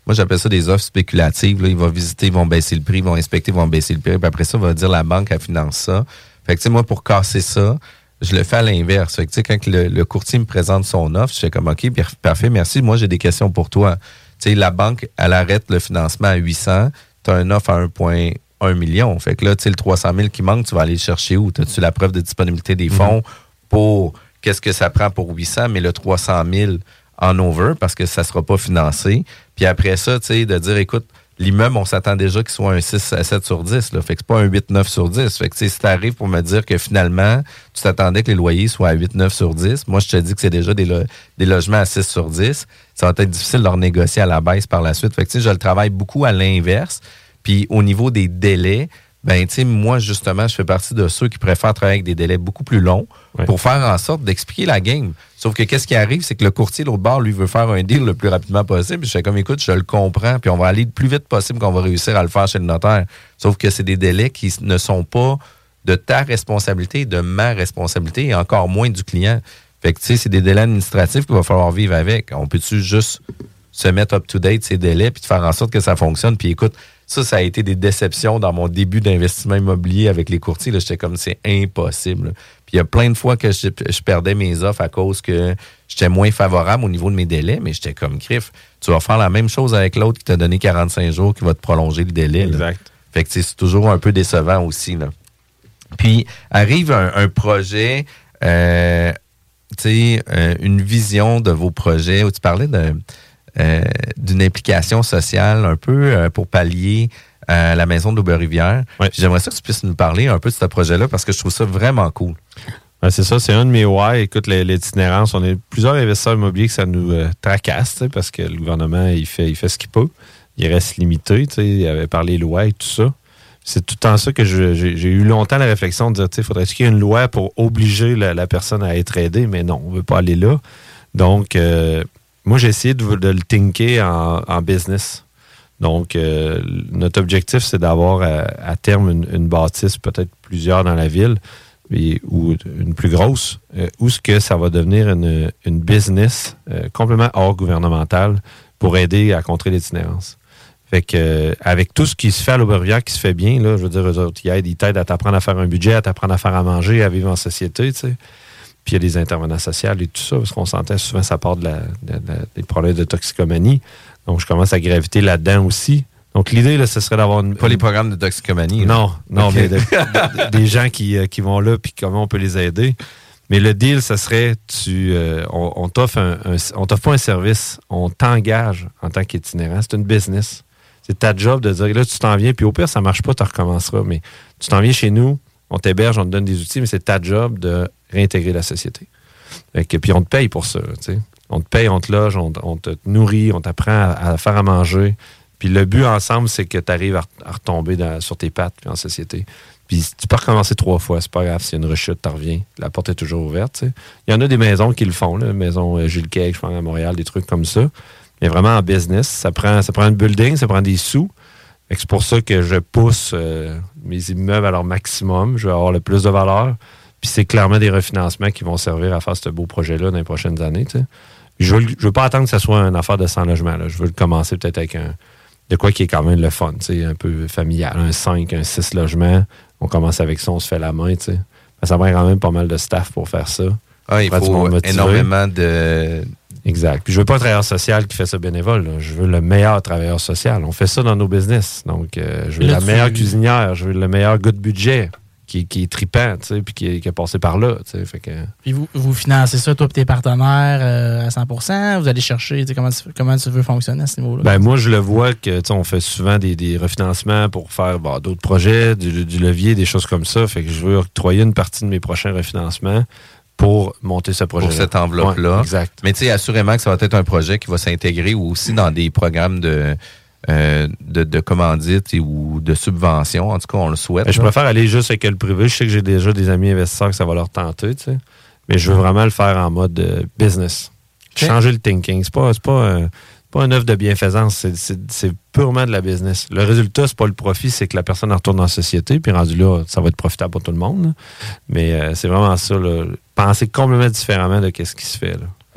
moi j'appelle ça des offres spéculatives. Là. Ils vont visiter, ils vont baisser le prix, ils vont inspecter, ils vont baisser le prix. Puis après ça, on va dire la banque, elle finance ça. Fait que tu sais, moi, pour casser ça, je le fais à l'inverse. Fait que tu sais, quand le, le courtier me présente son offre, je fais comme OK, parfait, merci. Moi, j'ai des questions pour toi. Tu sais, la banque, elle arrête le financement à huit cents. Tu as un offre à un virgule un million. Fait que là, tu sais, le trois cent mille qui manque, tu vas aller le chercher où? As-tu la preuve de disponibilité des fonds mm-hmm. pour qu'est-ce que ça prend pour huit cents, mais le trois cent mille en over parce que ça ne sera pas financé. Puis après ça, tu sais, de dire, écoute, l'immeuble, on s'attend déjà qu'il soit un six à sept sur dix. Là. Fait que c'est pas un huit neuf sur dix. Fait que si tu arrives pour me dire que finalement, tu t'attendais que les loyers soient à huit neuf sur dix, moi, je te dis que c'est déjà des, lo- des logements à six sur dix. Ça va être difficile de leur négocier à la baisse par la suite. Fait que tu sais, je le travaille beaucoup à l'inverse. Puis au niveau des délais, ben tu sais, moi, justement, je fais partie de ceux qui préfèrent travailler avec des délais beaucoup plus longs ouais. pour faire en sorte d'expliquer la game. Sauf que qu'est-ce qui arrive, c'est que le courtier, l'autre bord, lui, veut faire un deal le plus rapidement possible. Je fais comme, écoute, je le comprends, puis on va aller le plus vite possible qu'on va réussir à le faire chez le notaire. Sauf que c'est des délais qui ne sont pas de ta responsabilité, de ma responsabilité, et encore moins du client. Fait que, tu sais, c'est des délais administratifs qu'il va falloir vivre avec. On peut-tu juste se mettre up-to-date ces délais, puis de faire en sorte que ça fonctionne? Puis écoute, ça, ça a été des déceptions dans mon début d'investissement immobilier avec les courtiers. Là, j'étais comme, c'est impossible. Puis il y a plein de fois que je, je perdais mes offres à cause que j'étais moins favorable au niveau de mes délais, mais j'étais comme, Criff, tu vas faire la même chose avec l'autre qui t'a donné quarante-cinq jours, qui va te prolonger le délai. Là. Exact. Fait que c'est toujours un peu décevant aussi. Là. Puis arrive un, un projet, euh, tu sais, euh, une vision de vos projets où tu parlais de... Euh, d'une implication sociale un peu euh, pour pallier à la maison de l'Aube-Rivière. Ouais. J'aimerais ça que tu puisses nous parler un peu de ce projet-là parce que je trouve ça vraiment cool. Ouais, c'est ça, c'est un de mes why. Écoute, l'itinérance, on est plusieurs investisseurs immobiliers que ça nous euh, tracasse parce que le gouvernement, il fait, il fait ce qu'il peut. Il reste limité. Il avait parlé loi et tout ça. C'est tout le temps ça que je, j'ai, j'ai eu longtemps la réflexion de dire, il faudrait qu'il y ait une loi pour obliger la, la personne à être aidée, mais non, on ne veut pas aller là. Donc, euh, moi, j'ai essayé de, de le thinker en, en business. Donc, euh, notre objectif, c'est d'avoir à, à terme une, une bâtisse, peut-être plusieurs dans la ville, et, ou une plus grosse, euh, où ce que ça va devenir une, une business euh, complètement hors gouvernementale pour aider à contrer l'itinérance. Fait que euh, avec tout ce qui se fait à l'Aube-Rivière, qui se fait bien, là, je veux dire, eux autres, ils aident, ils t'aident à t'apprendre à faire un budget, à t'apprendre à faire à manger, à vivre en société, tu sais. Puis il y a des intervenants sociaux et tout ça, parce qu'on sentait souvent ça part de la, de la, des problèmes de toxicomanie. Donc, je commence à graviter là-dedans aussi. Donc, l'idée, là, ce serait d'avoir une... Pas une... les programmes de toxicomanie. Non, là. non, okay. mais de, de, des gens qui, euh, qui vont là, puis comment on peut les aider. Mais le deal, ce serait, tu, euh, on, on t'offre un, un, on t'offre pas un service, on t'engage en tant qu'itinérant. C'est une business. C'est ta job de dire, là, tu t'en viens, puis au pire, ça marche pas, tu recommenceras. Mais tu t'en viens chez nous, on t'héberge, on te donne des outils, mais c'est ta job de réintégrer la société. Fait que, puis on te paye pour ça. T'sais. On te paye, on te loge, on, on te nourrit, on t'apprend à, à faire à manger. Puis le but ensemble, c'est que tu arrives à, à retomber dans, sur tes pattes puis en société. Puis tu peux recommencer trois fois, c'est pas grave. S'il y a une rechute, tu reviens. La porte est toujours ouverte. T'sais. Il y en a des maisons qui le font, là, maison Jules Keg, je pense à Montréal, des trucs comme ça. Mais vraiment en business, ça prend, ça prend un building, ça prend des sous. Fait que c'est pour ça que je pousse euh, mes immeubles à leur maximum. Je veux avoir le plus de valeur. Puis c'est clairement des refinancements qui vont servir à faire ce beau projet-là dans les prochaines années. T'sais. Je veux, je veux pas attendre que ça soit une affaire de cent logements. Là. Je veux le commencer peut-être avec un de quoi qui est quand même le fun, un peu familial. Un cinq, un six logements. On commence avec ça, on se fait la main. T'sais. Ça prend quand même pas mal de staff pour faire ça. Ah, il faut énormément de... Exact. Puis je veux pas un travailleur social qui fait ça bénévole. Là. Je veux le meilleur travailleur social. On fait ça dans nos business. Donc, euh, je veux là, la tu... meilleure cuisinière. Je veux le meilleur gars de budget. Qui, qui est trippant, tu sais, puis qui, qui est passé par là, tu sais, fait que... Puis vous, vous financez ça, toi et tes partenaires, euh, à cent pour cent? Vous allez chercher, tu sais, comment, comment tu veux fonctionner à ce niveau-là? Ben moi, je le vois que, tu sais, on fait souvent des, des refinancements pour faire bon, d'autres projets, du, du levier, des choses comme ça, fait que je veux octroyer une partie de mes prochains refinancements pour monter ce projet-là. Pour cette enveloppe-là. Ouais, exact. Mais tu sais, assurément que ça va être un projet qui va s'intégrer aussi dans des programmes de... Euh, de, de commandite et, ou de subvention. En tout cas, on le souhaite. Ben, je préfère aller juste avec le privé. Je sais que j'ai déjà des amis investisseurs que ça va leur tenter, tu sais. Mais je veux vraiment le faire en mode euh, business. Okay. Changer le thinking. C'est pas, c'est pas, euh, pas une œuvre de bienfaisance. C'est, c'est, c'est purement de la business. Le résultat, c'est pas le profit, c'est que la personne retourne dans la société. Puis rendu là, ça va être profitable pour tout le monde. Là. Mais euh, c'est vraiment ça. Là. Penser complètement différemment de ce qui se fait. Là.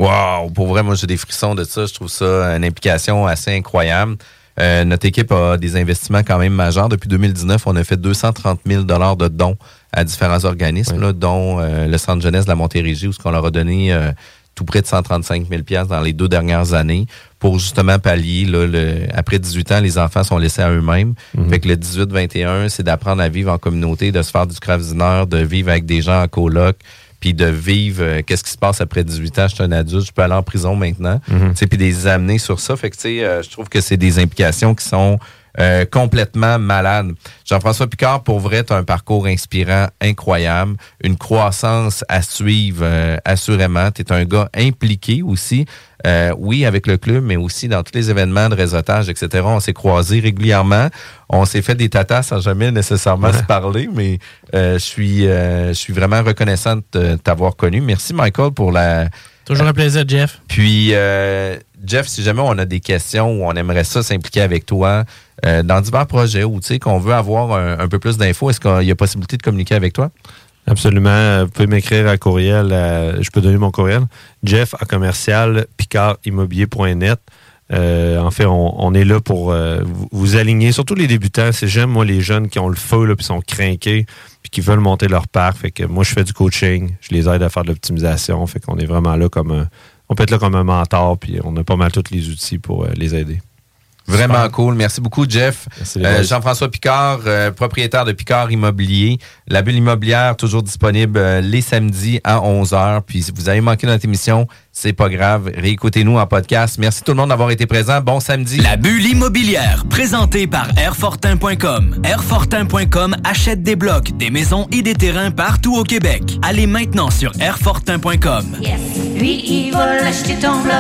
Wow! Pour vrai, moi, j'ai des frissons de ça. Je trouve ça une implication assez incroyable. Euh, notre équipe a des investissements quand même majeurs. Depuis deux mille dix-neuf, on a fait deux cent trente mille dollars de dons à différents organismes, oui. là, dont euh, le Centre jeunesse de la Montérégie, où ce qu'on leur a donné euh, tout près de cent trente-cinq mille dollars dans les deux dernières années pour justement pallier. Là, le, après dix-huit ans, les enfants sont laissés à eux-mêmes. Mm-hmm. Fait que le dix-huit vingt et un, c'est d'apprendre à vivre en communauté, de se faire du craft dinner, de vivre avec des gens en coloc, puis de vivre euh, qu'est-ce qui se passe après dix-huit ans. Je suis un adulte, je peux aller en prison maintenant. Mm-hmm. Puis des amener sur ça. Fait que tu sais, euh, je trouve que c'est des implications qui sont euh, complètement malades. Jean-François Picard, pour vrai, tu as un parcours inspirant, incroyable, une croissance à suivre euh, assurément. Tu es un gars impliqué aussi. Euh, oui, avec le club, mais aussi dans tous les événements de réseautage, et cetera. On s'est croisés régulièrement. On s'est fait des tatas sans jamais nécessairement ouais. se parler, mais euh, je suis euh, je suis vraiment reconnaissant de t'avoir connu. Merci, Michael, pour la... Toujours un plaisir, Jeff. Puis, euh, Jeff, si jamais on a des questions ou on aimerait ça s'impliquer avec toi euh, dans divers projets ou tu sais qu'on veut avoir un, un peu plus d'infos, est-ce qu'il y a possibilité de communiquer avec toi? Absolument. Vous pouvez m'écrire à courriel. À, je peux donner mon courriel. Jeff à commercial picard immobilier point net. Euh, en fait, on, on est là pour euh, vous, vous aligner. Surtout les débutants. C'est j'aime, moi, les jeunes qui ont le feu, là, puis sont crinqués, puis qui veulent monter leur parc. Fait que moi, je fais du coaching. Je les aide à faire de l'optimisation. Fait qu'on est vraiment là comme un, on peut être là comme un mentor, puis on a pas mal tous les outils pour euh, les aider. Vraiment Super. Cool. Merci beaucoup, Jeff. Merci euh, Jean-François Picard, euh, propriétaire de Picard Immobilier. La bulle immobilière, toujours disponible euh, les samedis à onze heures. Puis si vous avez manqué notre émission, c'est pas grave. Réécoutez-nous en podcast. Merci tout le monde d'avoir été présent. Bon samedi. La bulle immobilière, présentée par airfortin point com. airfortin point com achète des blocs, des maisons et des terrains partout au Québec. Allez maintenant sur airfortin point com. Yes. Lui, il va l'acheter ton bloc.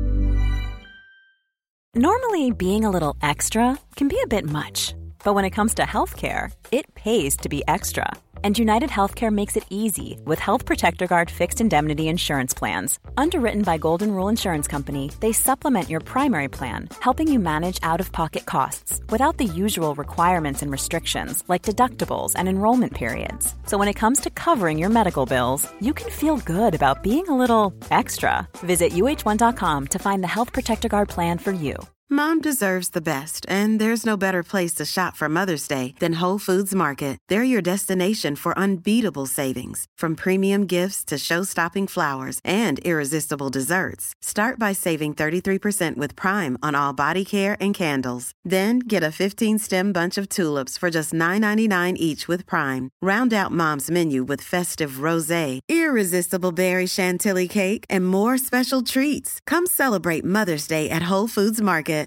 Normally, being a little extra can be a bit much, but when it comes to healthcare, it pays to be extra. And United Healthcare makes it easy with Health Protector Guard fixed indemnity insurance plans. Underwritten by Golden Rule Insurance Company, they supplement your primary plan, helping you manage out-of-pocket costs without the usual requirements and restrictions like deductibles and enrollment periods. So when it comes to covering your medical bills, you can feel good about being a little extra. Visit U H one dot com to find the Health Protector Guard plan for you. Mom deserves the best, and there's no better place to shop for Mother's Day than Whole Foods Market. They're your destination for unbeatable savings, from premium gifts to show-stopping flowers and irresistible desserts. Start by saving thirty-three percent with Prime on all body care and candles. Then get a fifteen-stem bunch of tulips for just nine ninety-nine each with Prime. Round out Mom's menu with festive rosé, irresistible berry chantilly cake, and more special treats. Come celebrate Mother's Day at Whole Foods Market.